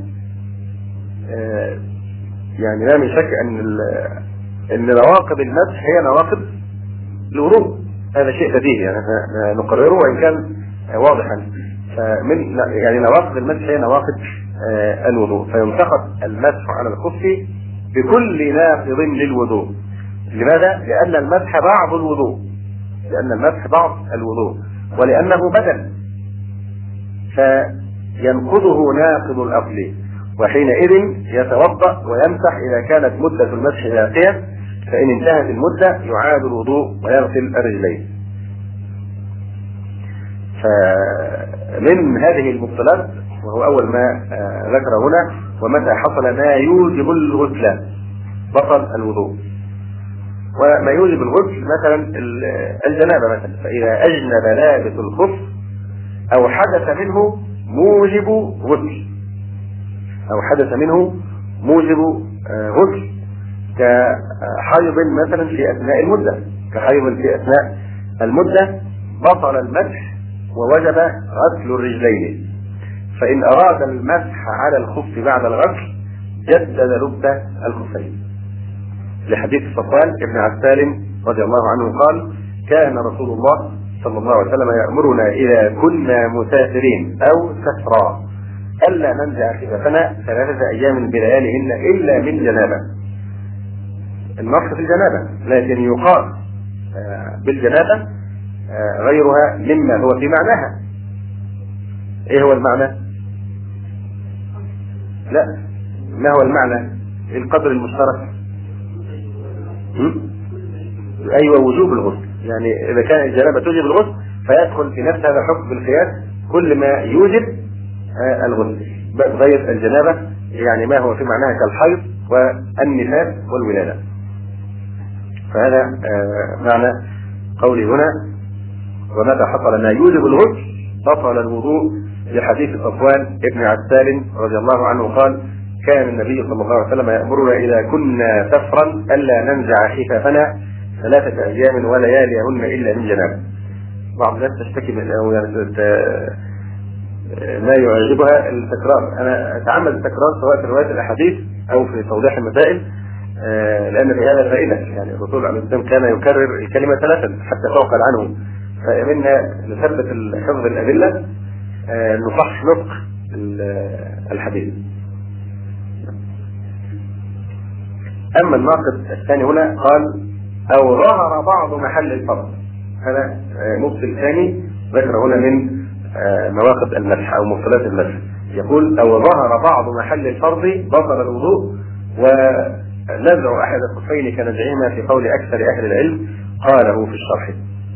يعني لا من شك أن نواقض المسح هي نواقض الوضوء، هذا شيء بديهي يعني نقرره وإن كان واضحا. فمن يعني نواقض المسح هي نواقض الوضوء، فينتقد المسح على الخف بكل ناقض للوضوء. لماذا؟ لأن المسح بعض الوضوء، ولأنه بدل، فينقضه ناقض الأصل، وحينئذ يتوضأ ويمسح إذا كانت مدة المسح باقية، فإن انتهت المدة يعاد الوضوء ويغسل الرجلين. فمن هذه المبطلات، وهو أول ما ذكر هنا: ومتى حصل ما يوجب الغسل بطل الوضوء. وما يوجب الغسل مثلا الجنابة مثلا، فإذا أجنب لابس الخف أو حدث منه موجب غسل كحيض مثلا في أثناء المدة بطل المسح ووجب غسل الرجلين. فإن أراد المسح على الخف بعد الغسل جدد لبس الخفين، لحديث صفوان بن عفان رضي الله عنه قال: كان رسول الله صلى الله عليه وسلم يأمرنا إذا كنا مسافرين أو سفرا ألا ننزع خفافنا 3 أيام بلياليهن إلا من جنابة. النص في الجنابة، لكن يقال بالجنابة غيرها مما هو في معناها. ايه هو المعنى؟ لا، ما هو المعنى؟ القدر المشترك. ايوه، وجوب الغسل. يعني اذا كان الجنابة توجب الغسل فيدخل في نفس هذا الحكم بالقياس كل ما يوجب الغسل غير الجنابة، يعني ما هو في معناها كالحيض والنفاس والولادة. فهذا معنى قولي هنا: ومتى حصل ما يوجب الغسل بطل الوضوء، لحديث صفوان بن عفان رضي الله عنه قال: كان النبي صلى الله عليه وسلم يأمرنا إذا كنا سفرا ألا ننزع خفافنا 3 أيام ولياليهن إلا من جنابة. بعض الناس تشتكي من أو يعني ما يعجبها التكرار. أنا أتعمد التكرار سواء في رواية الأحاديث أو في توضيح المسائل، لأن في هذا فائدة. يعني الرسول عليه السلام كان يكرر الكلمة 3 حتى تعقل عنه، فمنا نثبت حفظ الأدلة نصحح نطق الحديث. أما الناقض الثاني هنا قال: أو ظهر بعض محل الفرض. هذا مبطل ثاني ذكر هنا من نواقض المسح أو مبطلات المسح. يقول: أو ظهر بعض محل الفرض بطل الوضوء، ونزع أحد الخفين كنزعهما في قول أكثر أهل العلم، قاله في الشرح.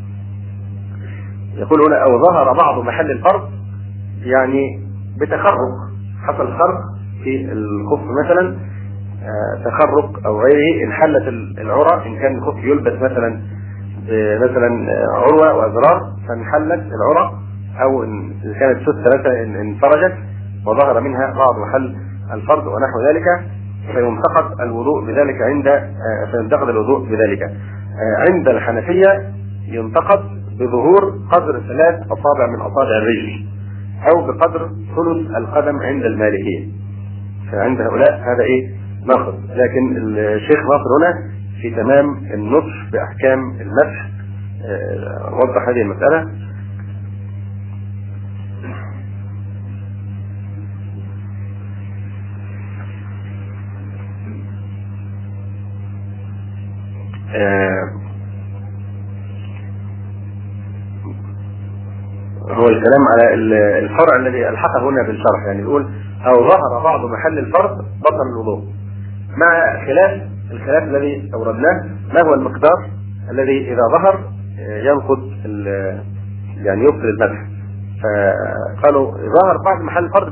يقول هنا: أو ظهر بعض محل الفرض، يعني بتخرق، حصل خرق في الخف مثلا، تخرق أو غيره، انحلت العرى، إن كان الخف يلبس مثلا عروة وأزرار فانحلت العرى، أو إن كانت ستة مثلا انفرجت وظهر منها بعض محل الفرض ونحو ذلك، فينتقد الوضوء بذلك عند الحنفية ينتقد بظهور قدر 3 أصابع من أصابع الرجل أو بقدر ثلث القدم عند المالكية. فعند هؤلاء هذا ناقض. لكن الشيخ ناصر هنا في تمام النصح بأحكام المسح وضح هذه المسألة. هو الكلام على الفرع الذي ألحقه هنا بالشرح، يعني يقول أو ظهر بعض محل الفرض بطل الوضوء، مع الخلاف الذي أوردناه ما هو المقدار الذي إذا ظهر ينقض يعني يبطل المسح. فقالوا ظهر بعض محل الفرض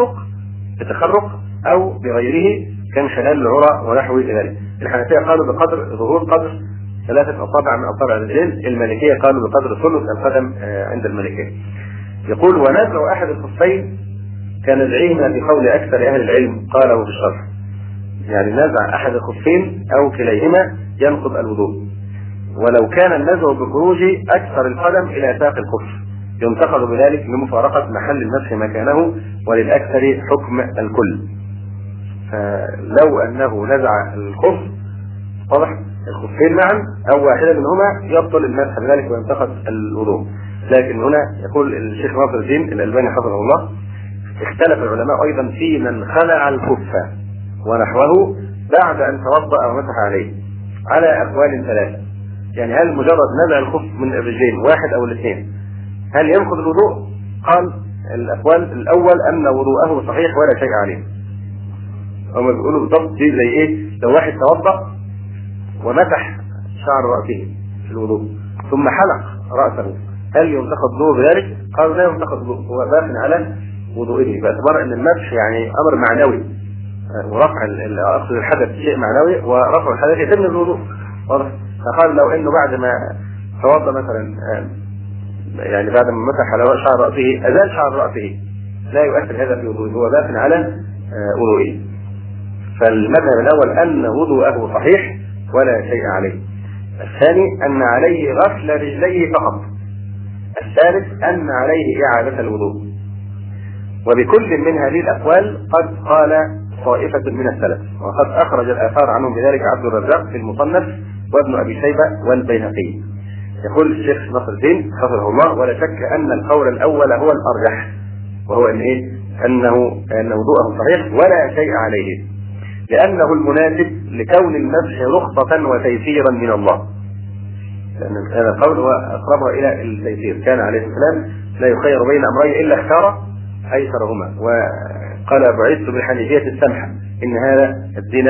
بتخرق أو بغيره كان خلال العرى ونحو ذلك. الحنفية قالوا بقدر ظهور قدر 3 أصابع من أصابع الرجل، المالكية قالوا بقدر ثلث القدم عند المالكية. يقول ونزع أحد الخفين كنزعهما في قول أكثر أهل العلم قاله في الشرح، يعني نزع أحد الخفين أو كليهما ينقض الوضوء، ولو كان النزع بخروج أكثر القدم إلى ساق الخف ينتقد بذلك لمفارقة محل المسح مكانه وللأكثر حكم الكل. فلو أنه نزع الخف واضح الخفين معا أو واحدة منهما يبطل المسح بذلك وينتقد الوضوء. لكن هنا يقول الشيخ ناصر الدين الألباني حفظه الله اختلف العلماء أيضا في من خلع الخف ونحوه بعد أن توضأ ومسح عليه على أقوال 3. يعني هل مجرد نزع الخف من الرجلين واحد أو الاثنين هل ينقض الوضوء؟ قال الأقوال الأول أن وضوءه صحيح ولا شيء عليه. هم بيقولوا بالضبط دي زي لو واحد توضأ ومسح شعر رأسه في الوضوء ثم حلق رأسه هل ينتقد وضوءه بذلك؟ قالوا لا ينتقد وضوءه، هو باق على وضوئه باعتبار أن المسح يعني أمر معنوي، ورفع أقصد الحدث شيء معنوي ورفع الحدث يتم الوضوء. فقال لو انه بعد ما توضأ مثلا يعني بعد ما مسح على شعر رأسه ازال شعر رأسه لا يؤثر هذا في وضوءه، هو باق على وضوئه. فالمذهب الاول ان وضوءه صحيح ولا شيء عليه. الثاني ان عليه غسل رجليه فقط. الثالث ان عليه اعادة الوضوء. وبكل من هذه الاقوال قد قال طائفة من السلف، وقد أخرج الآثار عنهم بذلك عبد الرزاق في المصنف وابن أبي شيبة والبيهقي. يقول الشيخ ناصر الدين حفظه الله ولا شك أن القول الأول هو الأرجح، وهو أن وضوءه صحيح ولا شيء عليه، لأنه المناسب لكون المسح رخصة وتيسيرا من الله. لأن هذا القول هو أقربها إلى التيسير، كان عليه السلام لا يخير بين أمرين إلا اختار أيسرهما، قال بعثت بالحنيفية السمحة إن هذا الدين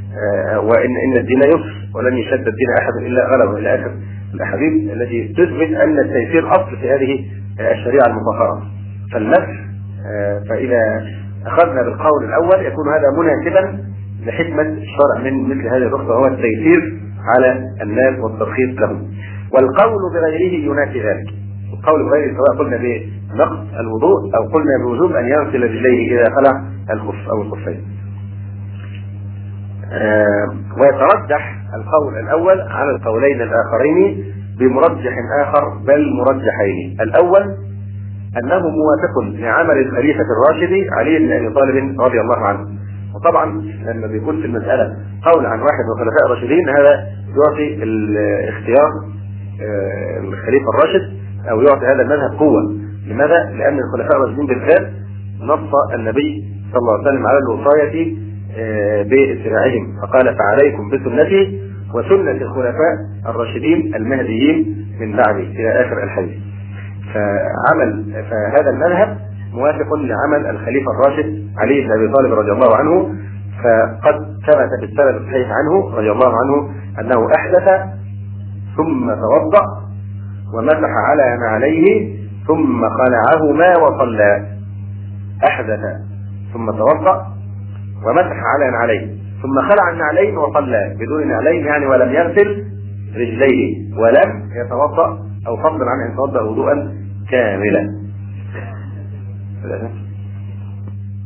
وإن الدين يسر ولن يشد الدين أحد إلا غلبه، إلى آخر الأحاديث التي تثبت أن التيسير أصل في هذه الشريعة المطهرة. فالمسح فإذا أخذنا بالقول الأول يكون هذا مناسبا لحكمة الشرع من مثل هذه الرخصة، وهو التيسير على الناس والترخيص لهم. والقول بغيره ينافي ذلك. القول بغيره سواء قلنا بنقض الوضوء أو قلنا بوجوب أن يغسل رجليه إذا خلع الخف أو الخفين. ويترجح القول الأول على القولين الآخرين بمرجح آخر بل مرجحين. الأول أنه موافق لعمل الخليفة الراشد علي بن أبي طالب رضي الله عنه. وطبعا لما بيكون في المسألة قول عن واحد من الخلفاء الراشدين هذا يعطي الاختيار الخليفة الراشد أو يعطي هذا المذهب قوة. لماذا؟ لأن الخلفاء الراشدين بالذات نص النبي صلى الله عليه وسلم على الوصاية باتباعهم، فقال فعليكم بسنتي وسنة الخلفاء الراشدين المهديين من بعدي إلى آخر الحديث. فهذا المذهب موافق لعمل الخليفة الراشد علي بن أبي طالب رضي الله عنه. فقد ثبت في السند الصحيح عنه رضي الله عنه أنه أحدث ثم توضأ ومسح على نعليه ثم خلعهما وصلى. أحدث ثم توضأ ومسح على نعليه ثم خلع النعلين وصلى بدون نعلين، يعني ولم يغسل رجليه ولم يتوضأ أو فضلا عن أن يتوضأ وضوءا كاملا.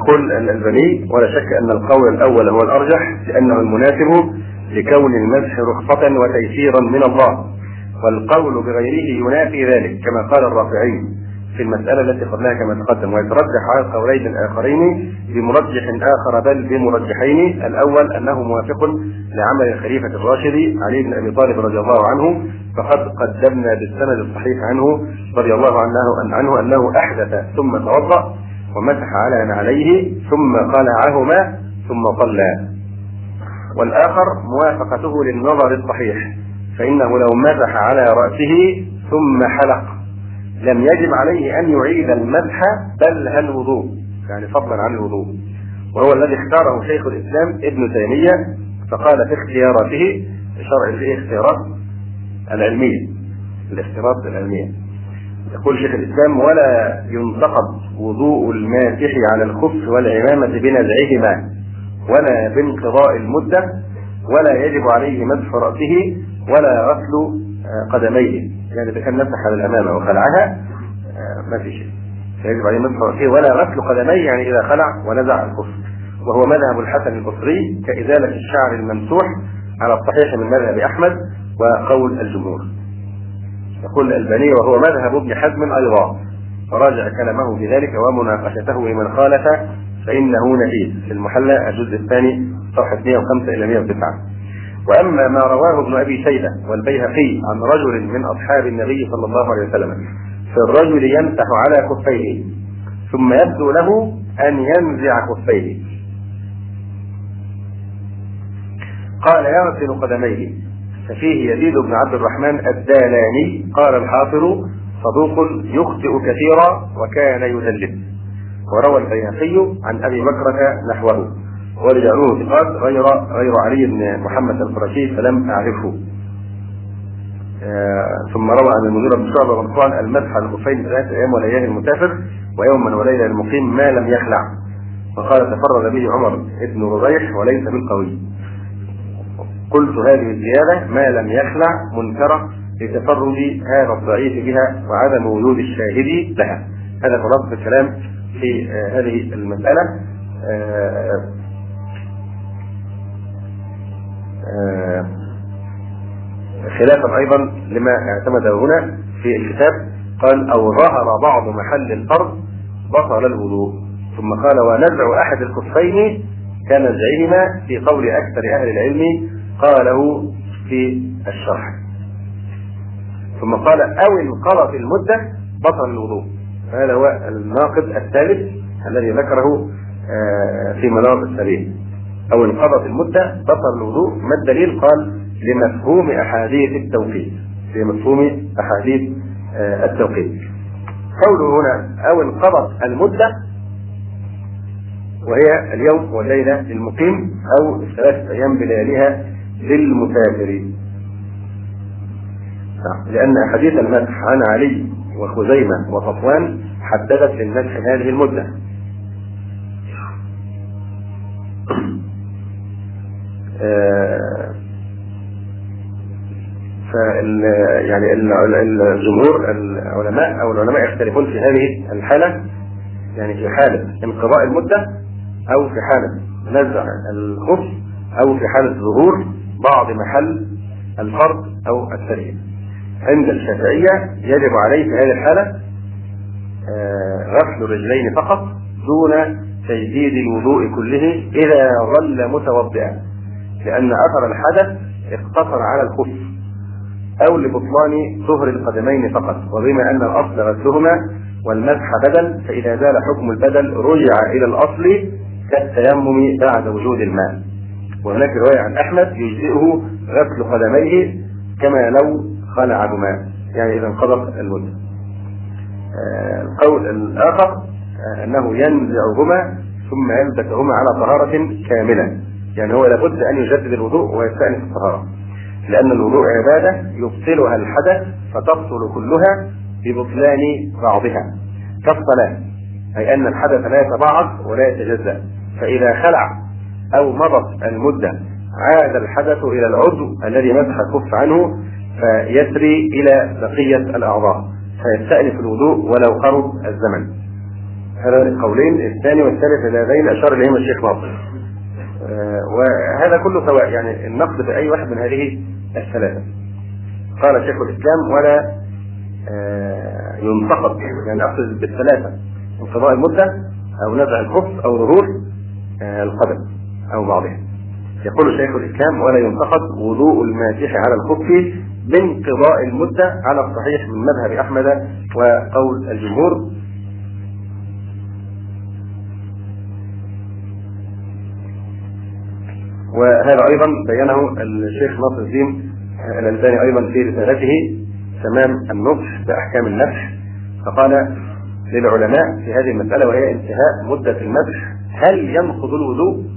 يقول الألباني: ولا شك أن القول الأول هو الأرجح لأنه المناسب لكون المسح رخصة وتيسيرا من الله، والقول بغيره ينافي ذلك كما قال الرافعي في المسألة التي قبلها كما تقدم، ويترجح على القولين الآخرين بمرجح آخر بل بمرجحين. الأول أنه موافق لعمل الخليفة الراشد علي بن أبي طالب رضي الله عنه، فقد قدمنا بالسند الصحيح عنه رضي الله عنه أنه أحدث ثم توضأ ومسح على نعليه ثم قلعهما ثم صلى. والآخر موافقته للنظر الصحيح، فإنه لو مسح على رأسه ثم حلق لم يجب عليه أن يعيد المسح بل الوضوء، يعني فضلا عن الوضوء، وهو الذي اختاره شيخ الإسلام ابن تيمية، فقال في اختياراته شرع الاختيارات العلمية، الاختيارات العلمية، يقول شيخ الإسلام: ولا ينتقض وضوء الماسح على الخف والعمامة بنزعهما ولا بانقضاء المدة، ولا يجب عليه مسح رأسه ولا غسل قدميه، يعني إذا كان مسح على الأمامة وخلعها ما في شيء، فيجب عليه مسح رأسه ولا غسل قدميه، يعني إذا خلع ونزع الخف، وهو مذهب الحسن البصري كإزالة الشعر الممسوح على الصحيح من مذهب أحمد وقول الجمهور. يقول الألباني: وهو مذهب ابن حزم أيضا، فراجع كلامه في ذلك ومناقشته لمن خالف فإنه نفيس، في المحلى الجزء الثاني صفحة 105 إلى 109. وأما ما رواه ابن أبي شيبة والبيهقي عن رجل من أصحاب النبي صلى الله عليه وسلم في الرجل يمسح على خفيه ثم يبدو له أن ينزع خفيه، قال: يغسل قدميه، ففيه يزيد بن عبد الرحمن الدالاني قال الحافظ: صدوق يخطئ كثيرا وكان يدلس. وروى البيهقي عن أبي بكرة نحوه، ورجاله ثقات غير علي بن محمد القرشي فلم أعرفه. ثم روى عن المغيرة بن شعبة مرفوعا: المسح على الخفين 3 أيام وليالي المسافر ويوما وليلة المقيم ما لم يخلع. وقال: تفرد به عمر بن ربيح وليس بالقوي. قلت: هذه الزيادة ما لم يخلع منكرة لتفرد هذا الضعيف بها وعدم وجود الشاهد لها. هذا خلاصة الكلام في هذه المسألة. خلافا أيضا لما اعتمده هنا في الكتاب، قال: أو ظهر بعض محل الفرض بطل الوضوء. ثم قال: ونزع أحد الخفين كنزعهما في قول أكثر أهل العلم، قاله في الشرح. ثم قال: أو انقضت المدة بطل الوضوء. هذا هو الناقض الثالث الذي ذكره في منار السبيل. أو انقضت المدة بطل الوضوء. ما الدليل؟ قال: لمفهوم أحاديث التوقيت، لمفهوم أحاديث التوقيت. قوله هنا أو انقضت المدة وهي اليوم والليلة للمقيم أو 3 أيام بلياليها للمسافر، لأن أحاديث المسح عن علي وخزيمة وصفوان حددت للمسح هذه المدة. يعني الجمهور العلماء يختلفون في هذه الحالة، يعني في حالة انقضاء المدة أو في حالة نزع الخف أو في حالة ظهور بعض محل الفرض أو السرية. عند الشافعية يجب عليه في هذه الحالة غسل الرجلين فقط دون تجديد الوضوء كله إذا ظل متوضئا، لأن أثر الحدث اقتصر على الخف، أو لبطلان طهر القدمين فقط، وبما أن الأصل غسلهما والمسح بدل، فإذا زال حكم البدل رجع إلى الأصل كالتيمم بعد وجود الماء. وهناك رواية عن أحمد يجزئه غسل قدميه كما لو خلعهما، يعني إذا انقضت المدة. القول الآخر أنه ينزعهما ثم يلبسهما على طهارة كاملة، يعني هو لابد أن يجدد الوضوء ويستأنف الطهارة، لأن الوضوء عبادة يبطلها الحدث فتبطل كلها ببطلان بعضها، كالصلاة، أي أن الحدث لا يتباعد ولا يتجزأ، فإذا خلع أو مضت المدة عاد الحدث إلى العضو الذي مسح الخف عنه فيسري إلى بقية الأعضاء فيستأنف الوضوء ولو قرب الزمن. هذا القولين الثاني والثالث اللذين أشار إليهما الشيخ ناصر. وهذا كله سواء، يعني النقد في أي واحد من هذه الثلاثة. قال شيخ الإسلام ولا ينتقد، يعني أقصد بالثلاثة انقضاء المدة أو نزع الخف أو ظهور القدم أو بعضها. يقول شيخ الإسلام ولا ينتقد وضوء الماسح على الخف بانقضاء المدة على الصحيح من مذهب أحمد وقول الجمهور. وهذا أيضا بينه الشيخ ناصر الدين الألباني أيضا في رسالته تمام النصح بأحكام المسح، فقال للعلماء في هذه المسألة وهي انتهاء مدة المسح هل ينقض الوضوء؟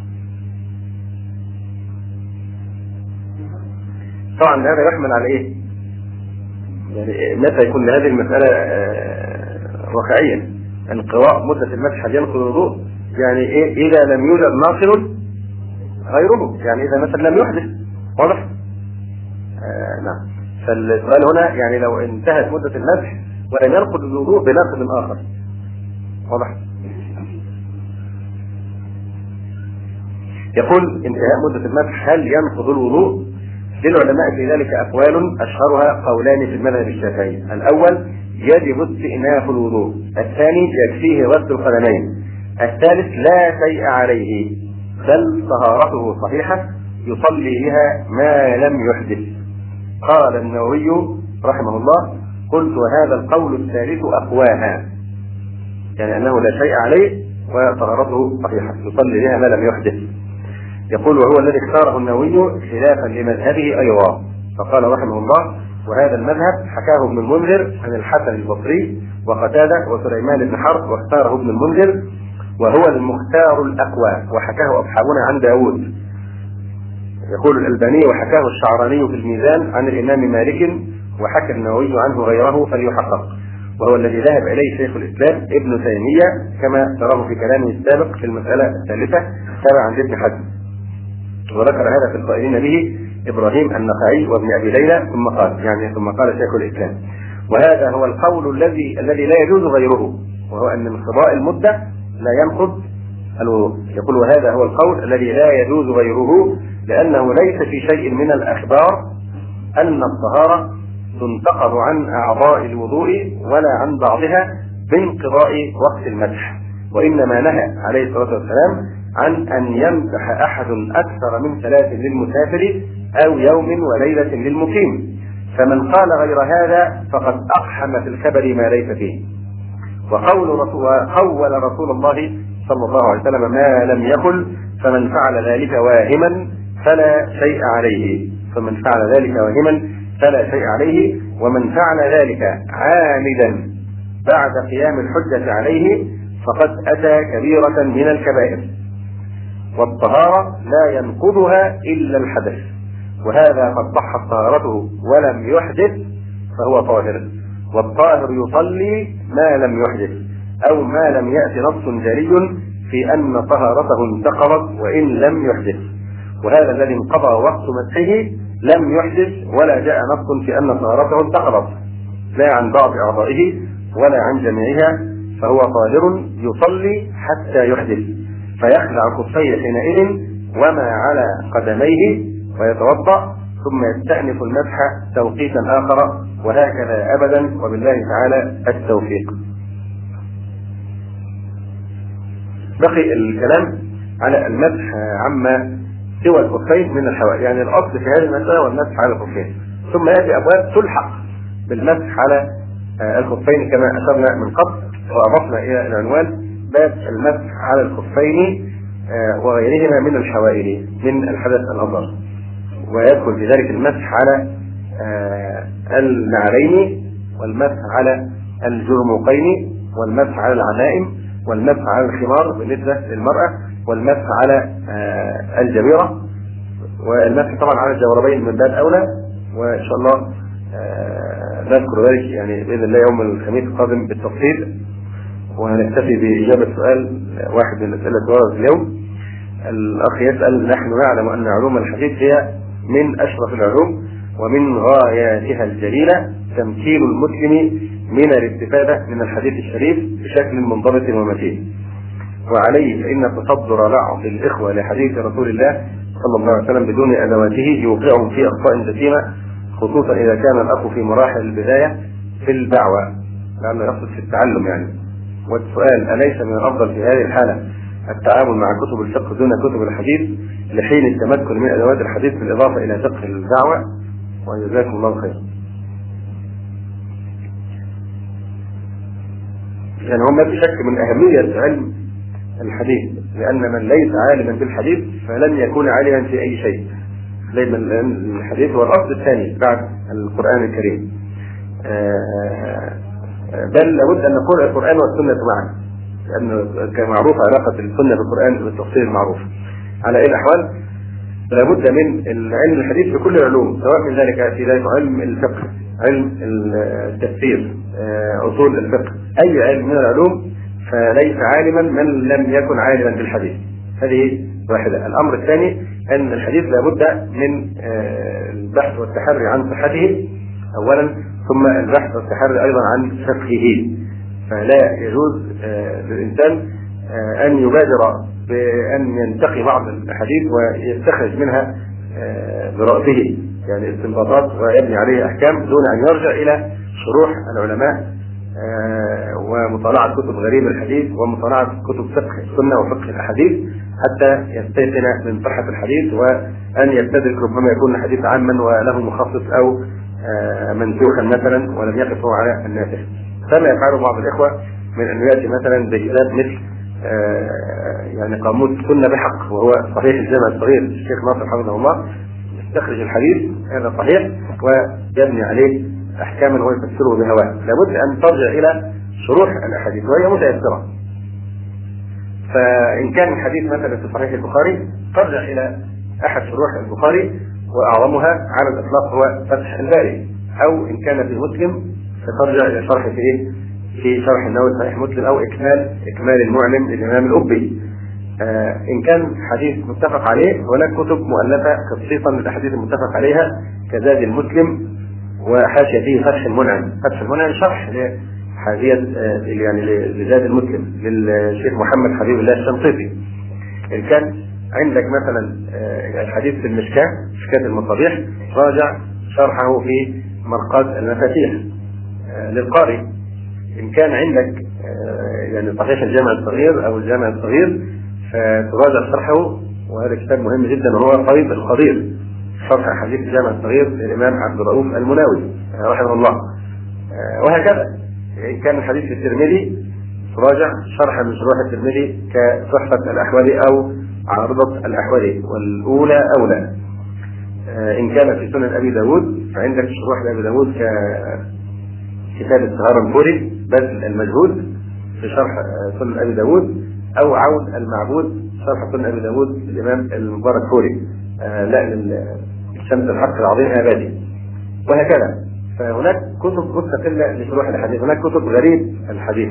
طبعا هذا يحمل على ايه؟ يعني متى يكون لهذه المسألة واقعيا انقضاء مدة المسح هل ينقض الوضوء؟ يعني ايه إذا لم يوجد ناقل غيره، يعني إذا مثلا لم يحدث. واضح؟ نعم. فالسؤال هنا يعني لو انتهت مدة المسح ولم ينقض الوضوء بناقض آخر. واضح؟ يقول انتهاء مدة المسح هل ينقض الوضوء؟ للعلماء في ذلك أقوال أشهرها قولان في المذهب الشافعي. الأول يجب استئناف الوضوء، الثاني يكفيه غسل القدمين، الثالث لا شيء عليه بل طهارته صحيحة يصلي بها ما لم يحدث. قال النووي رحمه الله قلت وهذا القول الثالث أقواها، يعني أنه لا شيء عليه وطهارته صحيحة يصلي بها ما لم يحدث. يقول وهو الذي اختاره النووي خلافا لمذهبه أيضا، فقال رحمه الله وهذا المذهب حكاه ابن المنذر عن الحسن البصري وقتادة وسليمان بن حرب واختاره ابن المنذر وهو المختار الأقوى، وحكاه أصحابنا عن داود. يقول الألباني وحكاه الشعراني في الميزان عن الإمام مالك وحكى النووي عنه غيره فليحقق، وهو الذي ذهب إليه شيخ الإسلام ابن تيمية كما تراه في كلامه السابق في المسألة الثالثة تبعا لابن حزم. وذكر هذا في القائلين به إبراهيم النخعي وابن أبي ليلى ثم قال شيخ الإسلام وهذا هو القول الذي لا يجوز غيره، وهو أن انقضاء المدة لا ينقض الوضوء. يقول وهذا هو القول الذي لا يجوز غيره لأنه ليس في شيء من الأخبار أن الطهارة تنتقض عن أعضاء الوضوء ولا عن بعضها بانقضاء وقت المسح، وإنما نهى عليه الصلاة والسلام عن أن يمسح أحد أكثر من 3 للمسافر أو يوم وليلة للمقيم، فمن قال غير هذا فقد أقحم في الخبر ما ليس فيه. وقول رسول الله صلى الله عليه وسلم ما لم يقل فمن فعل ذلك واهما فلا شيء عليه، ومن فعل ذلك عامدا بعد قيام الحجة عليه فقد أتى كبيرة من الكبائر، والطهارة لا ينقضها إلا الحدث، وهذا قد صحت طهارته ولم يحدث فهو طاهر، والطاهر يصلي ما لم يحدث أو ما لم يأتي نص جلي في أن طهارته انتقضت وإن لم يحدث، وهذا الذي انقضى وقت مسحه لم يحدث ولا جاء نص في أن طهارته انتقضت لا عن بعض أعضائه ولا عن جميعها، فهو طاهر يصلي حتى يحدث فيخلع خفيه حينئذ وما على قدميه ويتوضأ ثم يستأنف المسح توقيتا آخر، وهكذا أبدا، وبالله تعالى التوفيق. بقي الكلام على المسح عما سوى الخفين من الحوائج، يعني الأصل في هذه المسألة والمسح على الخفين، ثم يأتي أبواب تلحق بالمسح على الخفين كما أشرنا من قبل، وأضفنا إلى العنوان باب المسح على الخفين وغيرهما من الحوائج من الحدث الأصغر، ويدخل في ذلك المسح على النعلين والمسح على الجرموقين والمسح على العمائم والمسح على الخمار بالنسبة للمرأة والمسح على الجبيرة، والمسح طبعا على الجوربين من باب أولى، وإن شاء الله نذكر ذلك يعني بإذن الله يوم الخميس القادم بالتفصيل. ونكتفي بإجابة سؤال واحد من الأسئلة الواردة اليوم. الأخ يسأل نحن نعلم أن علوم الحديث هي من أشرف العلوم، ومن غاياتها الجليلة تمكين المسلم من الاستفادة من الحديث الشريف بشكل منضبط ومتين. وعليه فإن تصدر بعض الإخوة لحديث رسول الله صلى الله عليه وسلم بدون أدواته يوقعهم في أخطاء جسيمة، خصوصا إذا كان الأخ في مراحل البداية في الدعوة، لأنه يقصد في التعلم يعني. والسؤال: أليس من الأفضل في هذه الحالة التعامل مع كتب الفقه دون كتب الحديث لحين التمكن من أدوات الحديث بالإضافة إلى فقه الدعوة؟ وجزاكم الله خيرا. يعني هم في شك من أهمية علم الحديث، لأن من ليس عالما بالحديث فلن يكون عالما في أي شيء، لأن الحديث هو الأصل الثاني بعد القرآن الكريم. بل لابد أن نقرأ القرآن والسنة معا، لأنه كمعروف علاقة السنة بالقرآن بالتفصيل المعروف. على أي الأحوال لابد من علم الحديث في كل العلوم، سواء من ذلك في ذلك علم الفقه، علم التفسير، أصول الفقه، أي علم من العلوم، فليس عالما من لم يكن عالما بالحديث. هذه واحدة. الأمر الثاني أن الحديث لابد من البحث والتحري عن صحته أولا، ثم البحث والتحري أيضا عن فقهه. فلا يجوز للإنسان أن يبادر بأن ينتقي بعض الحديث ويستخرج منها برأسه يعني استنباطات ويبني عليه أحكام دون أن يرجع إلى شروح العلماء ومطالعة كتب غريب الحديث ومطالعة كتب فقه السنة وفقه الأحاديث حتى يستيقن من صحة الحديث، وأن يستدرك ربما يكون الحديث عاما وله مخصص أو منسوخا مثلا ولم يقف هو على الناسخ. كما يفعل بعض الإخوة من أن يأتي مثلا بكتاب مثل يعني قاموس السنة بحق، وهو صحيح الجامع الصغير الشيخ ناصر حفظه الله، يستخرج الحديث هذا صحيح ويبني عليه أحكاما ويفسره بهواه. لابد أن ترجع إلى شروح الأحاديث وهي متيسرة. فإن كان الحديث مثلا في صحيح البخاري ترجع إلى أحد شروح البخاري، وأعظمها على الإطلاق هو فتح الباري، أو إن كان في مسلم فترجع إلى شرح في شرح النووي صحيح مسلم، أو إكمال المعلم للإمام الأبي. إن كان حديث متفق عليه هناك كتب مؤلفة خصيصا للأحاديث المتفق عليها كزاد المسلم وحاشية فيه فتح المنعم. فتح المنعم شرح لحاشية يعني لزاد المسلم للشيخ محمد حبيب الله الشنقيطي. إن كان عندك مثلا الحديث في مشكاة المصابيح راجع شرحه في مرقاة المفاتيح للقارئ. إن كان عندك يعني صحيح الجامع الصغير أو الجامع الصغير فتراجع شرحه، وهذا كتاب مهم جدا وهو قريب القدير، شرح حديث الجامع الصغير للإمام عبد الرؤوف المناوي رحمه الله. وهكذا إن كان الحديث في الترمذي تراجع شرح من شروح الترمذي كتحفة الأحوالي أو عارضة الأحوالي، والأولى أولى. إن كان في سنن أبي داود فعندك شروح لأبي داود ككتاب السهارنبوري بذل المجهود في شرح سنن أبي داود، أو عون المعبود شرح سنن أبي داود للإمام المبارك فوري شمس الحق العظيم آبادي. وهكذا. فهناك كتب مستقلة لشروح الحديث، هناك كتب غريب الحديث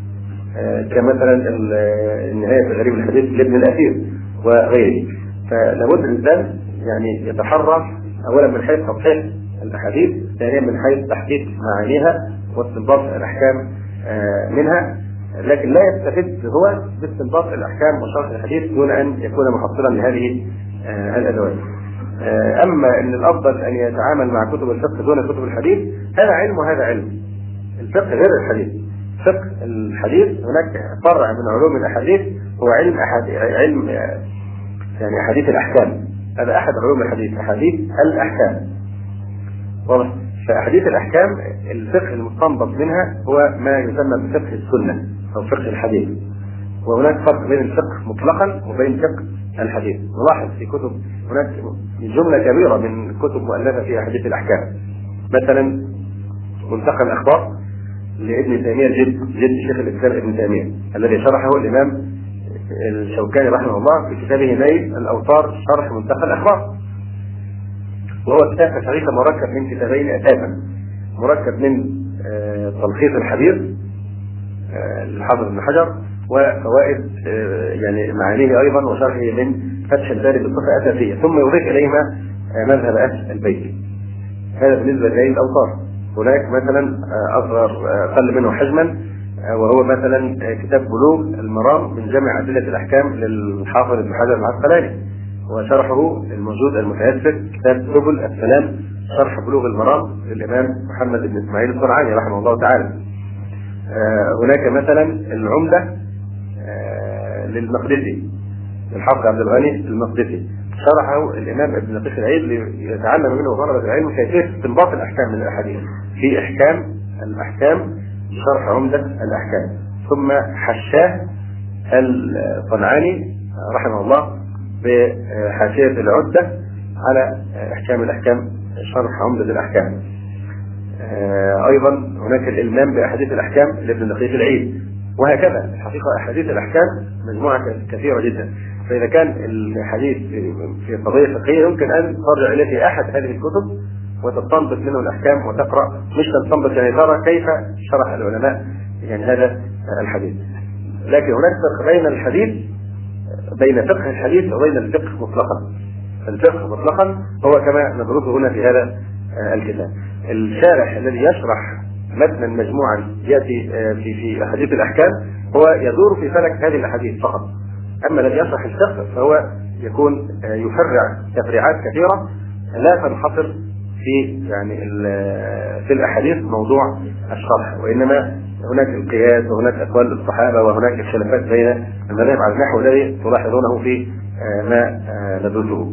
كمثلا النهاية في غريب الحديث لابن الأثير وغيره. فلابد الإنسان يعني يتحرى أولا من حيث تصحيح الأحاديث، ثانيا من حيث تحقيق معانيها واستنباط الأحكام منها، لكن لا يستفيد هو باستنباط الأحكام وشرح الحديث دون أن يكون محصلا لهذه الأدوات. أما أن الأفضل أن يتعامل مع كتب الفقه دون كتب الحديث، هذا علم وهذا علم. الفقه غير الحديث. فقه الحديث هناك فرع من علوم الأحاديث هو علم يعني أحاديث الأحكام. هذا أحد علوم الحديث، أحاديث الأحكام. واضح؟ فأحاديث الأحكام الفقه المستنبط منها هو ما يسمى بفقه السنة أو فقه الحديث. وهناك فرق بين الفقه مطلقا وبين فقه الحديث. نلاحظ في كتب هناك جملة كبيرة من كتب مؤلفة في أحاديث الأحكام، مثلا منتقى الأخبار لابن تيمية جد شيخ الإسلام ابن تيمية الذي شرحه الإمام الشوكاني رحمه الله في كتابه نيل الأوطار شرح منتقى الأخبار، وهو كتاب شريك مركب من كتابين أساسا، مركب من تلخيص الحديث للحافظ ابن حجر وفوائد يعني معانيه أيضا وشرحه من فتح الباري بصفة أساسية، ثم يضيف إليهما مذهب أهل البيت. هذا بالنسبة لأي الأوتار. هناك مثلا أصغر أقل منه حجما، وهو مثلا كتاب بلوغ المرام من جمع أدلة الأحكام للحافظ ابن حجر العسقلاني، وشرحه الموجود المتيسر كتاب سبل السلام شرح بلوغ المرام للإمام محمد بن إسماعيل الصنعاني رحمه الله تعالى. هناك مثلا العمدة للمقدسي للحافظ عبد الغني المقدسي، شرحه الإمام ابن دقيق العيد ليتعلم منه طلبة العلم كيفية استنباط الأحكام من الأحاديث في إحكام الأحكام بشرح عمدة الأحكام. ثم حشاه الصنعاني رحمه الله بحاشية العدة على إحكام الأحكام شرح عمدة الأحكام. أيضا هناك الإلمام بأحاديث الأحكام لابن دقيق العيد، وهكذا. الحقيقة أحاديث الأحكام مجموعة كثيرة جدا، فإذا كان الحديث في قضية فقهية يمكن أن ترجع إليه في أحد هذه الكتب وتستنبط منه الأحكام وتقرأ، مش تستنبط يعني ترى كيف شرح العلماء يعني هذا الحديث. لكن هناك فرق بين الحديث، بين فقه الحديث وبين الفقه مطلقا. الفقه مطلقا هو كما ندرسه هنا في هذا الكتاب. الشارح الذي يشرح متنا مجموعا يأتي في أحاديث الأحكام هو يدور في فلك هذه الأحاديث فقط. أما الذي يشرح الفقه فهو يكون يفرع تفريعات كثيرة لا تنحصر في يعني في الأحاديث موضوع الشرح، وإنما هناك القياس وهناك أقوال الصحابة وهناك اختلافات بين المذاهب على النحو الذي تلاحظونه في ما ندرسه.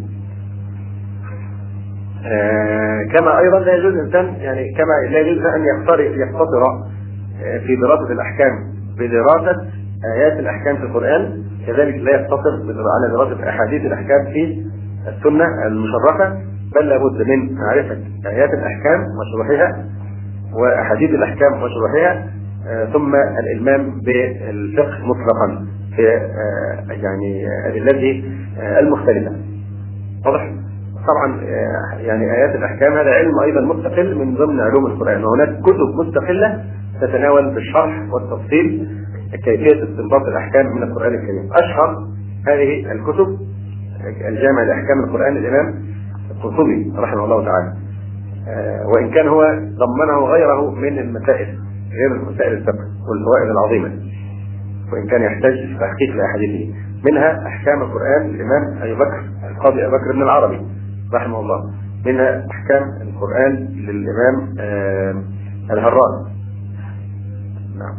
كما أيضا لا يجوز الإنسان يعني كما لا يجوز أن يقتصر في دراسة الأحكام بدراسة آيات الأحكام في القرآن، كذلك لا يقتصر على دراسة أحاديث الأحكام في السنة المشرفة، بل لابد من معرفة آيات الأحكام وشروحها وأحاديث الأحكام وشروحها، ثم الإلمام بالفقه مطلقا في يعني أدلته المختلفة. واضح؟ طبعا يعني آيات الأحكام هذا علم أيضا مستقل من ضمن علوم القرآن، وهناك كتب مستقلة تتناول بالشرح والتفصيل كيفية استنباط الأحكام من القرآن الكريم. أشهر هذه الكتب الجامع لأحكام القرآن الإمام القرطبي رحمه الله تعالى، وإن كان هو ضمنه غيره من المسائل غير مسائل الفقه والفوائد العظيمة، وإن كان يحتاج تحقيق لأحاديثه. منها أحكام القرآن الإمام أبي بكر القاضي أبي بكر بن العربي رحمه الله، منها أحكام القرآن للإمام الهراس، نعم،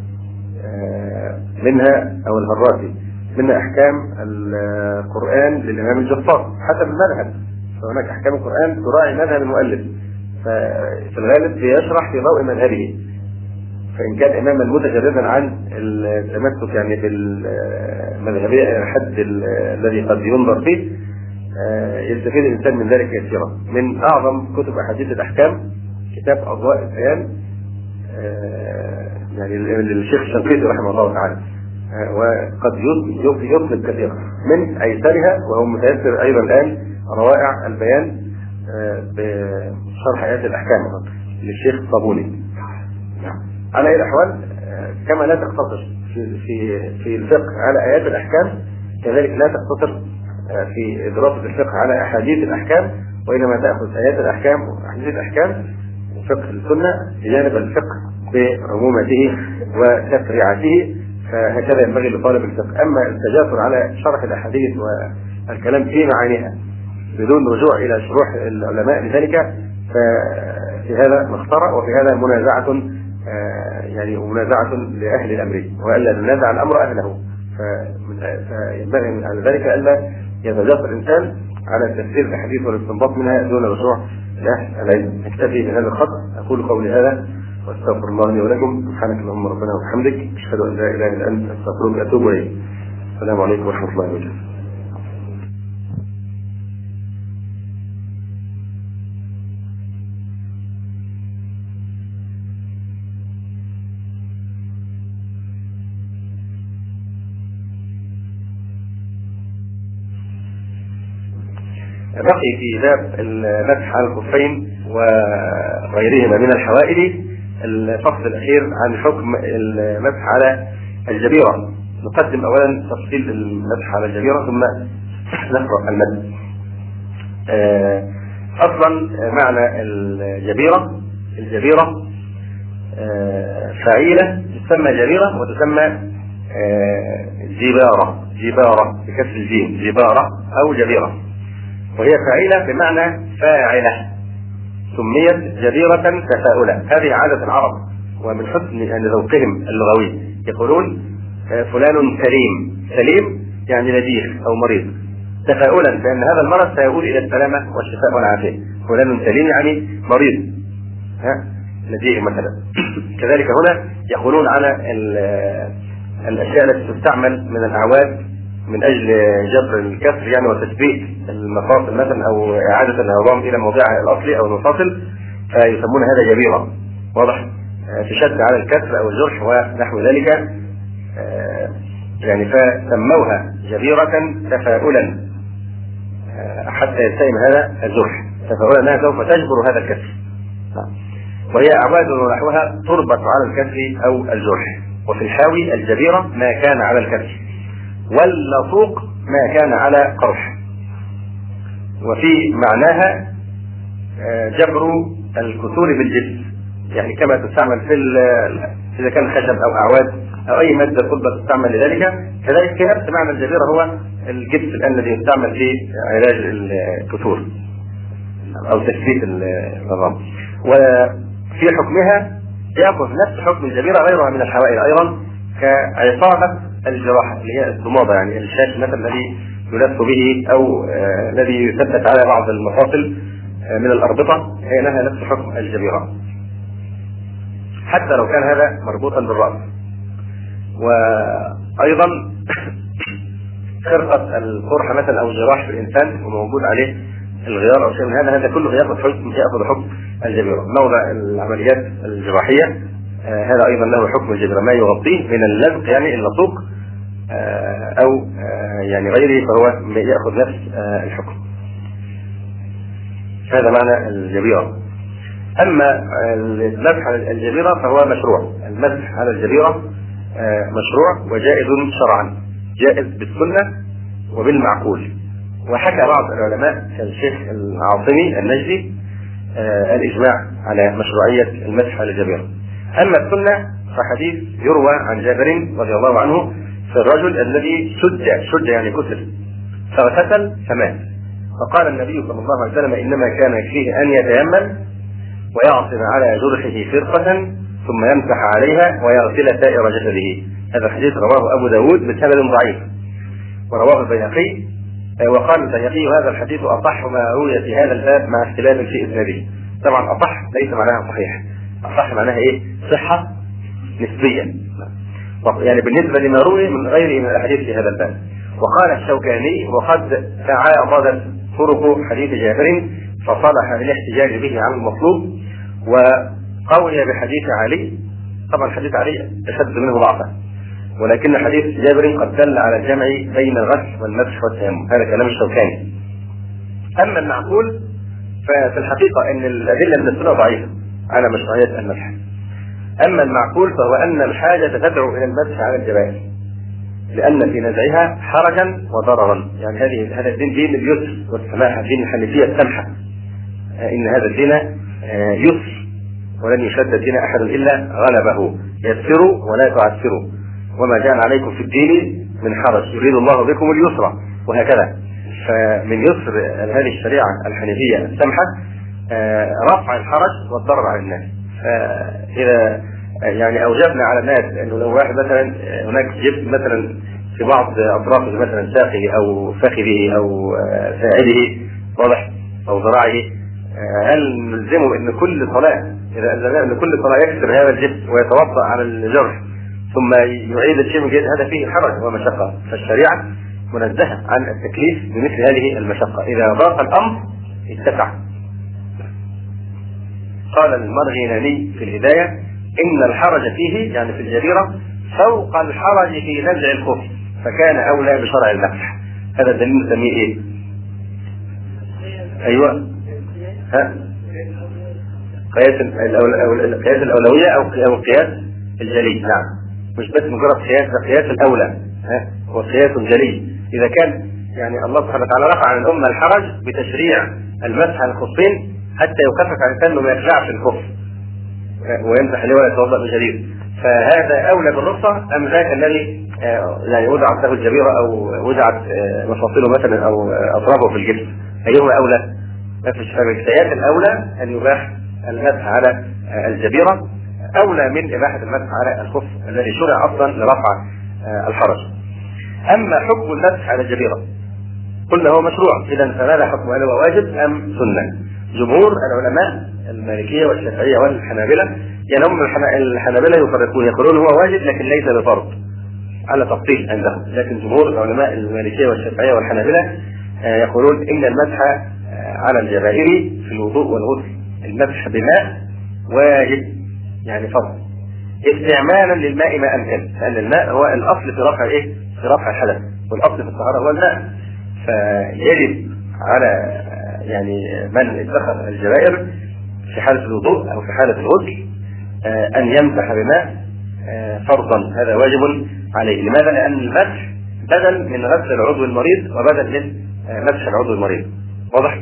منها أو الهراسي، منها أحكام القرآن للإمام الجفار حسب المذهب، فهناك أحكام القرآن تراعي مذهب المؤلف، ففي الغالب بيشرح في ضوء مذهبه، فإن كان إماما متجردا عن التمسك يعني بالمذهبية الحد الذي قد ينظر فيه، يستفيد الإنسان من ذلك كثيرا. من أعظم كتب أحاديث الأحكام كتاب أضواء البيان يعني للشيخ الشنقيطي رحمه الله تعالى، وقد يطلب كثيرا. من أيسرها وهو متيسر أيضا الآن روائع البيان بشرح آيات الأحكام للشيخ الصابوني. على أي الأحوال كما لا تقتصر في الفقه على آيات الأحكام، كذلك لا تقتصر في دراسة الفقه على أحاديث الأحكام، وإنما تأخذ آيات الأحكام وأحاديث الأحكام وفقه السنة بجانب الفقه بعمومته وتفريعاته، فهكذا ينبغي لطالب الفقه. أما التجاسر على شرح الأحاديث والكلام في معانيها بدون رجوع إلى شروح العلماء لذلك، ففي هذا مخطرة، وفي هذا منازعة يعني منازعة لأهل الأمر، وألا ننازع الأمر أهله. فينبغي على ذلك ألا يتجاسر الإنسان على تفسير الأحاديث والاستنباط منها دون رجوع لأهل العلم. نكتفي بهذا الخط. أقول قولي هذا واستغفر الله لي ولكم. سبحانك اللهم ربنا وبحمدك، أشهد أن لا إله إلا أنت، أستغفرك وأتوب إليك. السلام عليكم ورحمة الله وبركاته. بقي في باب المسح على الخفين وغيرهما من الحوائل الفصل الأخير عن حكم المسح على الجبيرة. نقدم أولا تفصيل المسح على الجبيرة ثم نقرأ المد. أصلا معنى الجبيرة فعيلة تسمى جبيرة وتسمى جبارة بكسر الجيم، جبارة أو جبيرة، وهي فعيلة بمعنى فاعلة، سميت جبيرة تفاؤلا. هذه عادة العرب، ومن حسن ذوقهم اللغوي يقولون فلان سليم يعني نزيه أو مريض، تفاؤلا بأن هذا المرض سيؤول إلى السلامة والشفاء والعافية. فلان سليم يعني مريض نزيه مثلا. كذلك هنا يقولون على الأشياء التي تستعمل من الأعواد من أجل جبر الكسر يعني وتثبيت المفاصل مثلا أو إعادة العظام إلى موضعها الأصلي أو المفاصل، فيسمون هذا جبيرة، واضح، تشد على الكسر أو الجرح ونحو ذلك، يعني فسموها جبيرة تفاؤلا حتى يلتئم هذا الجرح، تفاؤلا أنها سوف تجبر هذا الكسر. وهي أعواد ونحوها تربط على الكسر أو الجرح. وفي الحاوي الجبيرة ما كان على الكسر، واللصوق ما كان على قرح. وفي معناها جبر الكسور بالجبس، يعني كما تستعمل إذا كان خشب أو أعواد أو أي مادة صلبة تستعمل لذلك، كذلك في نفس معنى الجبيرة هو الجبس الذي يستعمل في علاج الكسور أو تثبيت النظام. وفي حكمها يأخذ نفس حكم الجبيرة غيرها من الحوائل أيضا، كعصابة الجراحة اللي هي الضمادة، يعني الشاش مثلا الذي يلف به أو الذي يثبت على بعض المفاصل من الأربطة، هي لها نفس حكم الجبيرة حتى لو كان هذا مربوطا بالرأس. وأيضا خرقة القرحة مثلا أو الجراح في الإنسان وموجود عليه الغيار أو شيء من هذا كله يأخذ حكم الجبيرة. موضع العمليات الجراحية هذا أيضا له حكم الجبيرة، ما يغطيه من اللزق يعني اللصوق أو يعني غيره، فهو يأخذ نفس الحكم. هذا معنى الجبيرة. أما المسح على الجبيرة فهو مشروع، المسح على الجبيرة مشروع وجائز شرعا، جائز بالسنة وبالمعقول. وحكى بعض العلماء كالشيخ العاصمي النجدي الإجماع على مشروعية المسح على الجبيرة. أما السنة فحديث يروى عن جابر رضي الله عنه في الرجل الذي شد يعني كسر فاغتسل فمات، فقال النبي صلى الله عليه وسلم إنما كان يكفيه أن يتيمم ويعصر على جرحه فرقة ثم يمسح عليها ويغسل سائر جسده. هذا الحديث رواه أبو داود بسند ضعيف، ورواه البيهقي، وقال البيهقي هذا الحديث أصح ما روي في هذا الباب مع اختلاف في إسناده. طبعا أصح ليس معناها صحيح، أصح معناها إيه؟ صحة نسبيا، يعني بالنسبة لما روي من غيره من الأحاديث في هذا الباب. وقال الشوكاني وقد تعارضت طرق حديث جابر فصلح للاحتجاج به عن المطلوب، وقوي بحديث علي، طبعا حديث علي أشد منه ضعفا، ولكن حديث جابر قد دل على الجمع بين الغسل والمسح والتيمم. هذا كلام الشوكاني. أما المعقول ففي الحقيقة أن الأدلة من السنة ضعيفة على مشروعية المسح. أما المعقول فهو أن الحاجة تدعو إلى المسح على الجبائر، لأن في نزعها حرجا وضررا. يعني هذا الدين دين اليسر والسماحة، دين الحنيفية السمحة، إن هذا الدين يسر ولن يشد دين أحد إلا غلبه، يسروا ولا تعسروا، وما جعل عليكم في الدين من حرج يريد الله بكم اليسر، وهكذا. فمن يسر هذه الشريعة الحنيفية السمحة رفع الحرج والضرر على الناس. فإذا يعني أوجبنا على الناس أنه لو واحد مثلا هناك جبت مثلا في بعض أطرافه مثلا ساقه أو فخذه أو ساعده واضح أو ذراعه، هل نلزمه أن كل صلاة إذا ألزمنا أن كل صلاة يكسر هذا الجبت ويتوضأ على الجرح ثم يعيد الشيء من جديد؟ هذا فيه حرج ومشقة. فالشريعة منزهة عن التكليف بمثل هذه المشقة، إذا ضاق الأمر اتسع. قال المرغناني في الهداية إن الحرج فيه يعني في الجبيرة فوق الحرج في نزع الخف، فكان أولى بشرع المسح. هذا الدليل نسميه إيه؟ أيوة، قياس الأولوية أو قياس الجلي. نعم، مش بس مجرد قياس، ده قياس الأولى، هو قياس جلي. إذا كان يعني الله سبحانه وتعالى رفع عن الأمة الحرج بتشريع المسح على الخفين حتى يخفف عن الانسان انه ما يخلعش الخف ويمسح عليه ولا يتوضا بجديد، فهذا اولى بالرخصه ام ذاك الذي يعني وضعت له الجبيره او وضعت مفاصله مثلا او اطرافه في الجسم؟ ايهما اولى؟ فبالتالي الاولى ان يباح المسح على الجبيره اولى من اباحه المسح على الخف الذي شرع اصلا لرفع الحرج. اما حكم المسح على الجبيره قلنا هو مشروع، اذا فماذا حكم؟ هل هو واجب ام سنه؟ جمهور العلماء المالكيه والشافعيه والحنابله، يعني هم الحنابله يفرقون يقولون هو واجب لكن ليس بفرض على تفصيل عندهم، لكن جمهور العلماء المالكيه والشافعيه والحنابله يقولون ان المسح على الجبائر في الوضوء والغسل المسح بماء واجب يعني فرض استعمالا للماء ما امكن، لان الماء هو الاصل في رفع في رفع الحدث، والاصل في الطهاره هو الماء، فيجب على يعني من اتخذ الجبائر في حاله الوضوء او في حاله الغسل ان يمسح بماء فرضا، هذا واجب عليه. لماذا؟ لان المسح بدل من غسل العضو المريض وبدل من مسح العضو المريض. واضح؟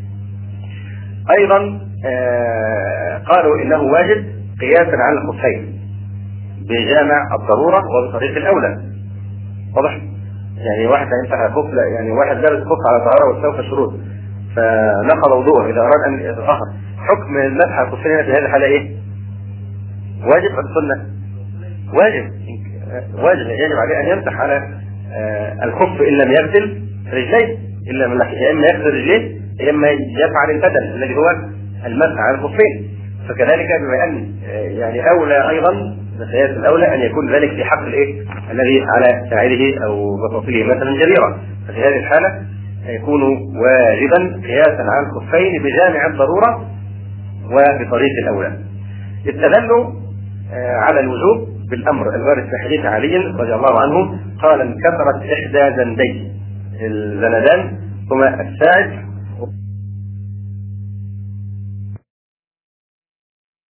ايضا قالوا انه واجب قياسا على الخفين بجامع الضروره وبطريق الاولى. واضح؟ يعني واحد هيمسح خف، يعني واحد لابس خف على طهاره واستوفى الشروط فنقض وضوءه اذا اراد ان يتطهر، حكم المسح على الخفين في هذه الحاله ايه؟ واجب ام سنه؟ واجب، واجب يجب عليه ان يمسح على الخف ان لم يغسل رجليه، الا من يا اما يغسل رجليه يا اما يفعل البدل الذي هو المسح على الخفين. فكذلك بما ان يعني اولى ايضا بقياس الاولى ان يكون ذلك في حق الذي على ساعده او بطاطله مثلا جريره، ففي هذه الحاله يكون واجبا قياسا على الخفين بجامع الضروره وبطريق الاولى. استدلوا على الوجوب بالامر الوارد في حديث علي رضي الله عنه قال: انكسرت احدى زندي، الزندان هما الساعد